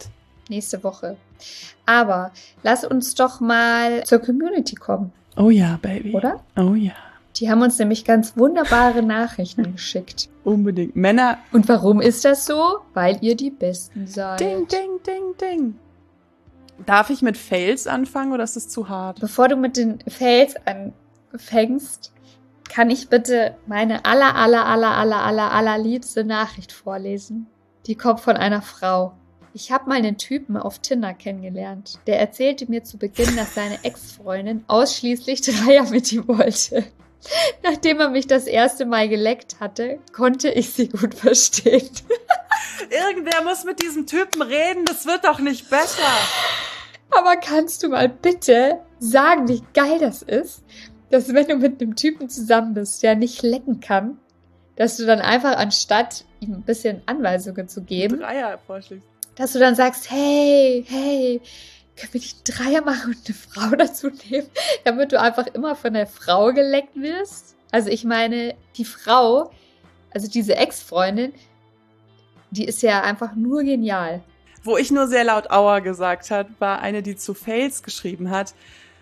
nächste Woche. Aber lass uns doch mal zur Community kommen. Oh ja, Baby. Oder? Oh ja. Die haben uns nämlich ganz wunderbare Nachrichten geschickt. Unbedingt. Männer. Und warum ist das so? Weil ihr die Besten seid. Ding, ding, ding, ding. Darf ich mit Fails anfangen oder ist das zu hart? Bevor du mit den Fails anfängst, kann ich bitte meine allerliebste Nachricht vorlesen. Die kommt von einer Frau. Ich habe mal einen Typen auf Tinder kennengelernt. Der erzählte mir zu Beginn, dass seine Ex-Freundin ausschließlich Dreier mit ihm wollte. Nachdem er mich das erste Mal geleckt hatte, konnte ich sie gut verstehen. Irgendwer muss mit diesem Typen reden, das wird doch nicht besser. Aber kannst du mal bitte sagen, wie geil das ist, dass wenn du mit einem Typen zusammen bist, der nicht lecken kann, dass du dann einfach, anstatt ihm ein bisschen Anweisungen zu geben, Dreier vorschlägst, dass du dann sagst, hey, können wir nicht einen Dreier machen und eine Frau dazu nehmen, damit du einfach immer von der Frau geleckt wirst? Also ich meine, die Frau, also diese Ex-Freundin, die ist ja einfach nur genial. Wo ich nur sehr laut Aua gesagt hat, war eine, die zu Fails geschrieben hat.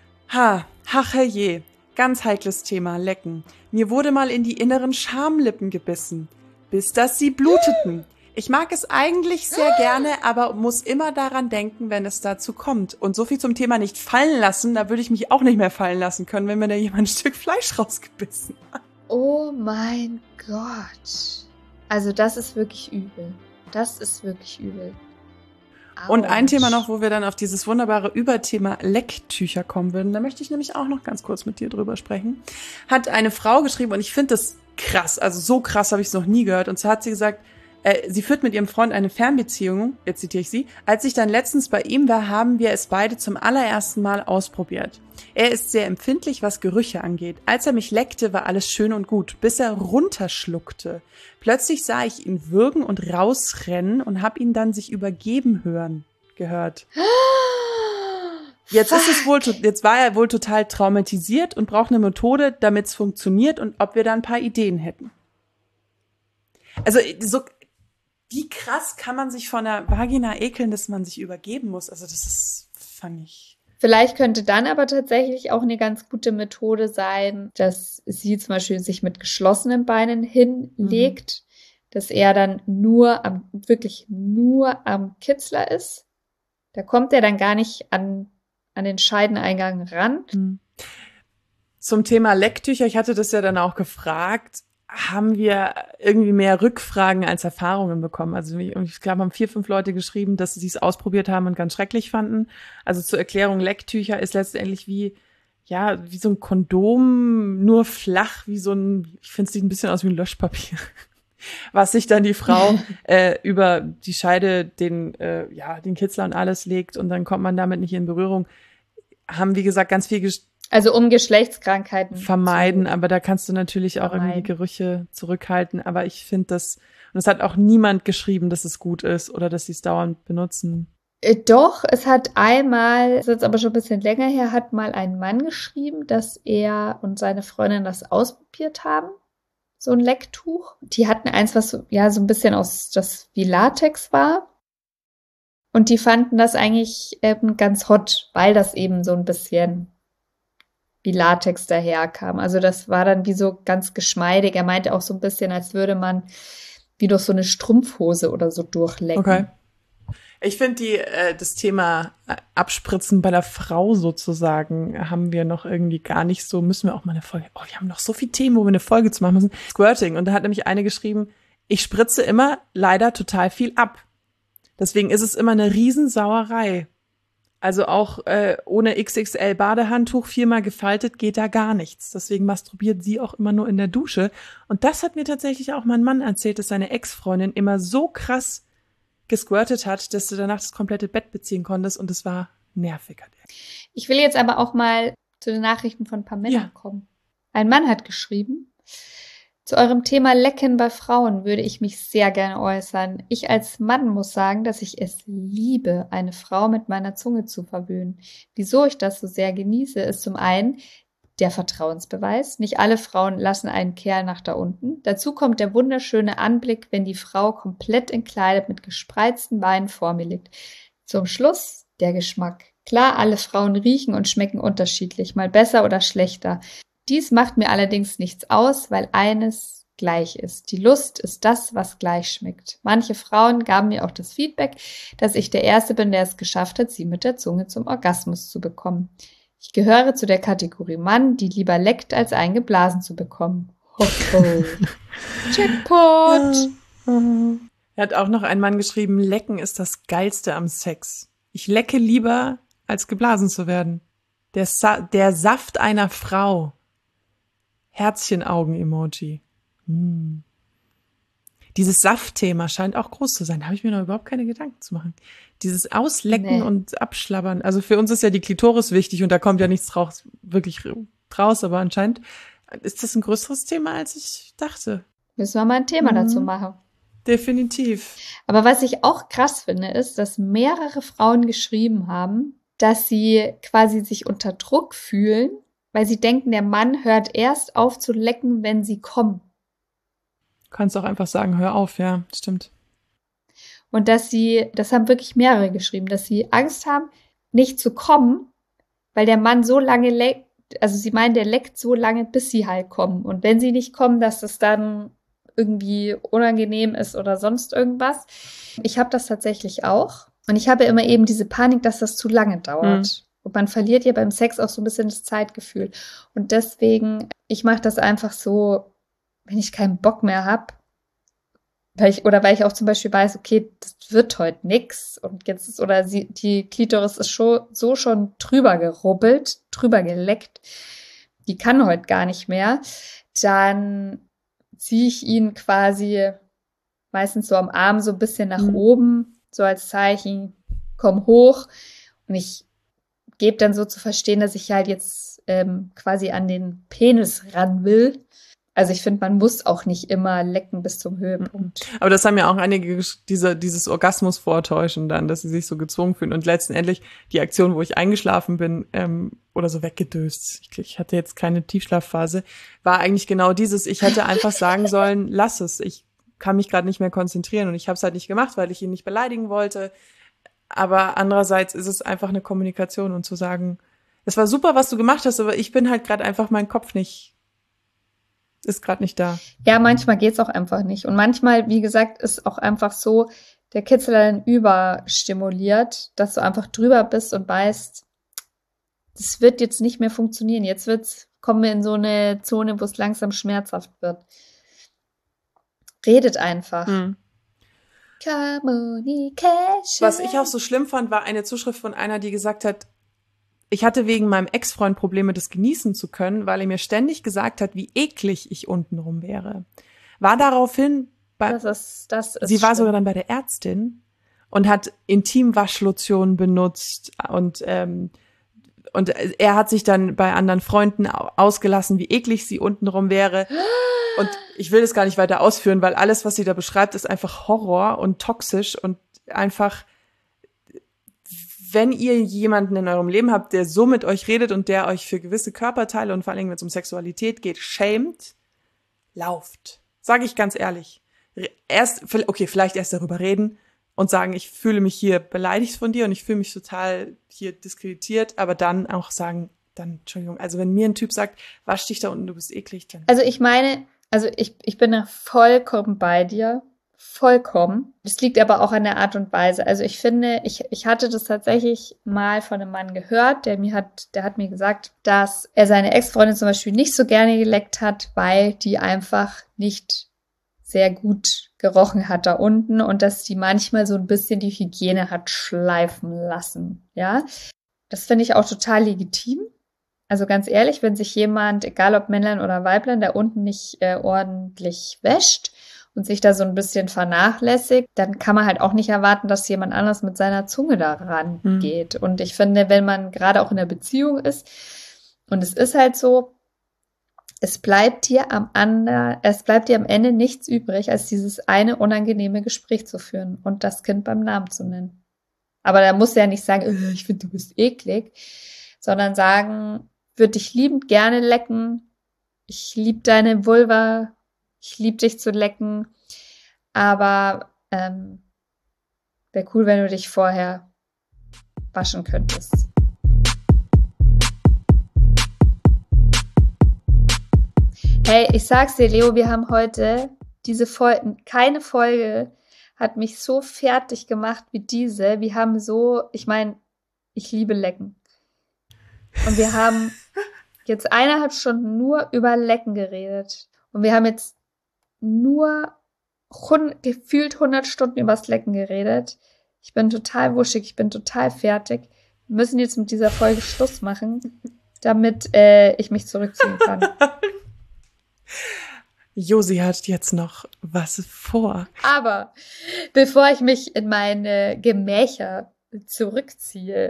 Herrje, ganz heikles Thema, Lecken. Mir wurde mal in die inneren Schamlippen gebissen, bis dass sie bluteten. Ich mag es eigentlich sehr gerne, aber muss immer daran denken, wenn es dazu kommt. Und so viel zum Thema nicht fallen lassen, da würde ich mich auch nicht mehr fallen lassen können, wenn mir da jemand ein Stück Fleisch rausgebissen hat. Oh mein Gott. Also das ist wirklich übel. Das ist wirklich übel. Und ein Autsch. Thema noch, wo wir dann auf dieses wunderbare Überthema Lecktücher kommen würden, da möchte ich nämlich auch noch ganz kurz mit dir drüber sprechen, hat eine Frau geschrieben und ich finde das krass, also so krass habe ich es noch nie gehört. Und zwar hat sie gesagt, sie führt mit ihrem Freund eine Fernbeziehung, jetzt zitiere ich sie, als ich dann letztens bei ihm war, haben wir es beide zum allerersten Mal ausprobiert. Er ist sehr empfindlich, was Gerüche angeht. Als er mich leckte, war alles schön und gut, bis er runterschluckte. Plötzlich sah ich ihn würgen und rausrennen und habe ihn dann sich übergeben gehört. Jetzt war er wohl total traumatisiert und braucht eine Methode, damit es funktioniert und ob wir da ein paar Ideen hätten. Also so wie krass kann man sich von der Vagina ekeln, dass man sich übergeben muss? Also das ist, fand ich. Vielleicht könnte dann aber tatsächlich auch eine ganz gute Methode sein, dass sie zum Beispiel sich mit geschlossenen Beinen hinlegt, dass er dann wirklich nur am Kitzler ist. Da kommt er dann gar nicht an den Scheideneingang ran. Zum Thema Lecktücher, ich hatte das ja dann auch gefragt, haben wir irgendwie mehr Rückfragen als Erfahrungen bekommen. Also ich glaube, haben 4, 5 Leute geschrieben, dass sie es ausprobiert haben und ganz schrecklich fanden. Also zur Erklärung, Lecktücher ist letztendlich wie so ein Kondom, nur flach, ich finde, es sieht ein bisschen aus wie ein Löschpapier. Was sich dann die Frau über die Scheide, den Kitzler und alles legt und dann kommt man damit nicht in Berührung. Haben, wie gesagt, ganz viel also um Geschlechtskrankheiten vermeiden, aber da kannst du natürlich auch irgendwie Gerüche zurückhalten. Aber ich finde das, und es hat auch niemand geschrieben, dass es gut ist oder dass sie es dauernd benutzen. Doch, es hat einmal, das ist jetzt aber schon ein bisschen länger her, hat mal ein Mann geschrieben, dass er und seine Freundin das ausprobiert haben. So ein Lecktuch. Die hatten eins, was so ein bisschen das wie Latex war. Und die fanden das eigentlich ganz hot, weil das eben so ein bisschen wie Latex daherkam. Also das war dann wie so ganz geschmeidig. Er meinte auch so ein bisschen, als würde man wie durch so eine Strumpfhose oder so durchlecken. Okay. Ich finde das Thema Abspritzen bei der Frau sozusagen haben wir noch irgendwie gar nicht so, müssen wir auch mal eine Folge, wir haben noch so viele Themen, wo wir eine Folge zu machen müssen. Squirting. Und da hat nämlich eine geschrieben, ich spritze immer leider total viel ab. Deswegen ist es immer eine Riesensauerei. Also auch ohne XXL Badehandtuch 4-mal gefaltet geht da gar nichts. Deswegen masturbiert sie auch immer nur in der Dusche. Und das hat mir tatsächlich auch mein Mann erzählt, dass seine Ex-Freundin immer so krass gesquirtet hat, dass du danach das komplette Bett beziehen konntest und es war nervig. Ich will jetzt aber auch mal zu den Nachrichten von ein paar Männern kommen. Ein Mann hat geschrieben, zu eurem Thema Lecken bei Frauen würde ich mich sehr gerne äußern. Ich als Mann muss sagen, dass ich es liebe, eine Frau mit meiner Zunge zu verwöhnen. Wieso ich das so sehr genieße, ist zum einen der Vertrauensbeweis. Nicht alle Frauen lassen einen Kerl nach da unten. Dazu kommt der wunderschöne Anblick, wenn die Frau komplett entkleidet mit gespreizten Beinen vor mir liegt. Zum Schluss der Geschmack. Klar, alle Frauen riechen und schmecken unterschiedlich, mal besser oder schlechter. Dies macht mir allerdings nichts aus, weil eines gleich ist. Die Lust ist das, was gleich schmeckt. Manche Frauen gaben mir auch das Feedback, dass ich der Erste bin, der es geschafft hat, sie mit der Zunge zum Orgasmus zu bekommen. Ich gehöre zu der Kategorie Mann, die lieber leckt, als eingeblasen zu bekommen. Ho, ho. Jackpot! Er hat auch noch ein Mann geschrieben, Lecken ist das Geilste am Sex. Ich lecke lieber, als geblasen zu werden. Der Saft einer Frau. Herzchenaugen-Emoji. Dieses Saftthema scheint auch groß zu sein. Da habe ich mir noch überhaupt keine Gedanken zu machen. Dieses Auslecken und Abschlabbern. Also für uns ist ja die Klitoris wichtig und da kommt ja nichts wirklich raus, aber anscheinend ist das ein größeres Thema, als ich dachte. Müssen wir mal ein Thema dazu machen. Definitiv. Aber was ich auch krass finde, ist, dass mehrere Frauen geschrieben haben, dass sie quasi sich unter Druck fühlen, weil sie denken, der Mann hört erst auf zu lecken, wenn sie kommen. Du kannst auch einfach sagen, hör auf, ja, stimmt. Und das haben wirklich mehrere geschrieben, dass sie Angst haben, nicht zu kommen, weil der Mann so lange leckt, also sie meinen, der leckt so lange, bis sie halt kommen. Und wenn sie nicht kommen, dass das dann irgendwie unangenehm ist oder sonst irgendwas. Ich habe das tatsächlich auch. Und ich habe immer eben diese Panik, dass das zu lange dauert. Und man verliert ja beim Sex auch so ein bisschen das Zeitgefühl. Und deswegen, ich mache das einfach so, wenn ich keinen Bock mehr habe, weil ich auch zum Beispiel weiß, okay, das wird heute nix. Und jetzt ist, die Klitoris ist schon drüber gerubbelt, drüber geleckt. Die kann heute gar nicht mehr. Dann ziehe ich ihn quasi meistens so am Arm so ein bisschen nach oben, so als Zeichen, komm hoch. Und ich gebe dann so zu verstehen, dass ich halt jetzt quasi an den Penis ran will. Also ich finde, man muss auch nicht immer lecken bis zum Höhepunkt. Aber das haben ja auch einige, dieses Orgasmus vortäuschen dann, dass sie sich so gezwungen fühlen. Und letztendlich die Aktion, wo ich eingeschlafen bin oder so weggedöst, ich hatte jetzt keine Tiefschlafphase, war eigentlich genau dieses, ich hätte einfach sagen sollen, lass es, ich kann mich gerade nicht mehr konzentrieren. Und ich habe es halt nicht gemacht, weil ich ihn nicht beleidigen wollte. Aber andererseits ist es einfach eine Kommunikation und zu sagen, es war super, was du gemacht hast, aber ich bin halt gerade einfach, mein Kopf ist gerade nicht da. Ja, manchmal geht's auch einfach nicht. Und manchmal, wie gesagt, ist auch einfach so, der Kitzel dann überstimuliert, dass du einfach drüber bist und weißt, das wird jetzt nicht mehr funktionieren. Jetzt kommen wir in so eine Zone, wo es langsam schmerzhaft wird. Redet einfach. Communication. Was ich auch so schlimm fand, war eine Zuschrift von einer, die gesagt hat, ich hatte wegen meinem Ex-Freund Probleme, das genießen zu können, weil er mir ständig gesagt hat, wie eklig ich untenrum wäre. War daraufhin, das ist sie war schlimm. sogar dann bei der Ärztin und hat Intimwaschlotion benutzt und er hat sich dann bei anderen Freunden ausgelassen, wie eklig sie untenrum wäre. Und ich will das gar nicht weiter ausführen, weil alles, was sie da beschreibt, ist einfach Horror und toxisch und einfach, wenn ihr jemanden in eurem Leben habt, der so mit euch redet und der euch für gewisse Körperteile und vor allem, wenn es um Sexualität geht, schämt, lauft. Sage ich ganz ehrlich. Vielleicht erst darüber reden und sagen, ich fühle mich hier beleidigt von dir und ich fühle mich total hier diskreditiert, aber dann auch sagen, Entschuldigung, also wenn mir ein Typ sagt, wasch dich da unten, du bist eklig, dann. Also ich meine, ich bin da vollkommen bei dir. Vollkommen. Das liegt aber auch an der Art und Weise. Also ich finde, ich hatte das tatsächlich mal von einem Mann gehört, der hat mir gesagt, dass er seine Ex-Freundin zum Beispiel nicht so gerne geleckt hat, weil die einfach nicht sehr gut gerochen hat da unten und dass die manchmal so ein bisschen die Hygiene hat schleifen lassen. Ja, das finde ich auch total legitim. Also ganz ehrlich, wenn sich jemand, egal ob Männlein oder Weiblein, da unten nicht ordentlich wäscht und sich da so ein bisschen vernachlässigt, dann kann man halt auch nicht erwarten, dass jemand anders mit seiner Zunge da rangeht. Und ich finde, wenn man gerade auch in der Beziehung ist, und es ist halt so, es bleibt dir am Ende nichts übrig, als dieses eine unangenehme Gespräch zu führen und das Kind beim Namen zu nennen. Aber da muss ja nicht sagen, ich finde, du bist eklig, sondern sagen, würde dich liebend gerne lecken, ich liebe deine Vulva, ich liebe dich zu lecken, aber wäre cool, wenn du dich vorher waschen könntest. Hey, ich sag's dir, Leo, wir haben heute keine Folge hat mich so fertig gemacht wie diese. Wir haben ich liebe Lecken. Und wir haben jetzt 1,5 Stunden nur über Lecken geredet. Und wir haben jetzt nur gefühlt 100 Stunden übers Lecken geredet. Ich bin total wuschig, ich bin total fertig. Wir müssen jetzt mit dieser Folge Schluss machen, damit ich mich zurückziehen kann. Josi hat jetzt noch was vor. Aber bevor ich mich in meine Gemächer zurückziehe,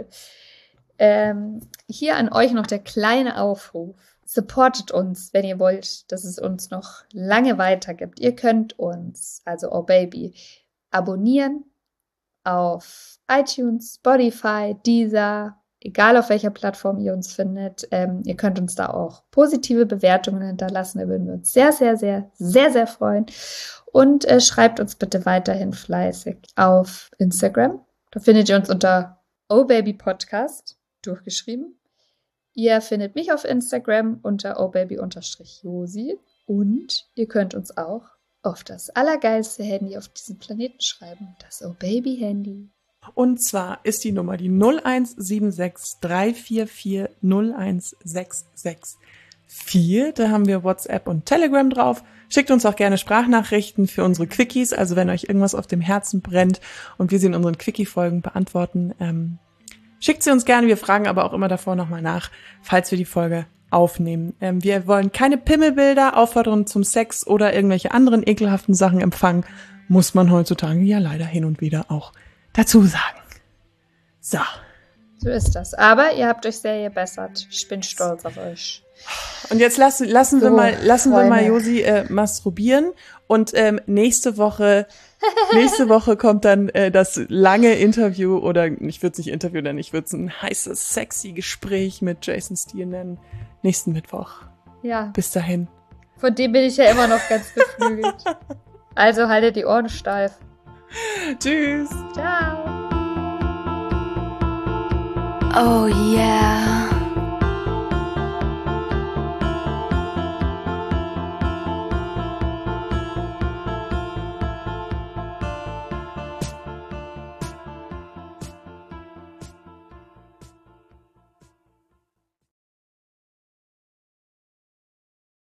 hier an euch noch der kleine Aufruf. Supportet uns, wenn ihr wollt, dass es uns noch lange weitergibt. Ihr könnt uns, also Oh Baby, abonnieren auf iTunes, Spotify, Deezer, egal auf welcher Plattform ihr uns findet. Ihr könnt uns da auch positive Bewertungen hinterlassen. Da würden wir uns sehr, sehr, sehr, sehr, sehr freuen. Und schreibt uns bitte weiterhin fleißig auf Instagram. Da findet ihr uns unter Oh Baby Podcast durchgeschrieben. Ihr findet mich auf Instagram unter ohbaby_josi. Und ihr könnt uns auch auf das allergeilste Handy auf diesem Planeten schreiben. Das Oh Baby Handy. Und zwar ist die Nummer die 0176 344 01664. Da haben wir WhatsApp und Telegram drauf. Schickt uns auch gerne Sprachnachrichten für unsere Quickies. Also wenn euch irgendwas auf dem Herzen brennt und wir sie in unseren Quickie-Folgen beantworten, schickt sie uns gerne. Wir fragen aber auch immer davor nochmal nach, falls wir die Folge aufnehmen. Wir wollen keine Pimmelbilder, Aufforderungen zum Sex oder irgendwelche anderen ekelhaften Sachen empfangen. Muss man heutzutage ja leider hin und wieder auch dazu sagen. So. So ist das. Aber ihr habt euch sehr gebessert. Ich bin stolz auf euch. Und jetzt lassen wir mal Josi masturbieren. Und nächste Woche kommt dann das lange Interview, oder ich würde es nicht Interview nennen, ich würde es ein heißes, sexy Gespräch mit Jason Steele nennen. Nächsten Mittwoch. Ja. Bis dahin. Von dem bin ich ja immer noch ganz beflügelt. Also haltet die Ohren steif. Tschüss. Ciao. Oh yeah.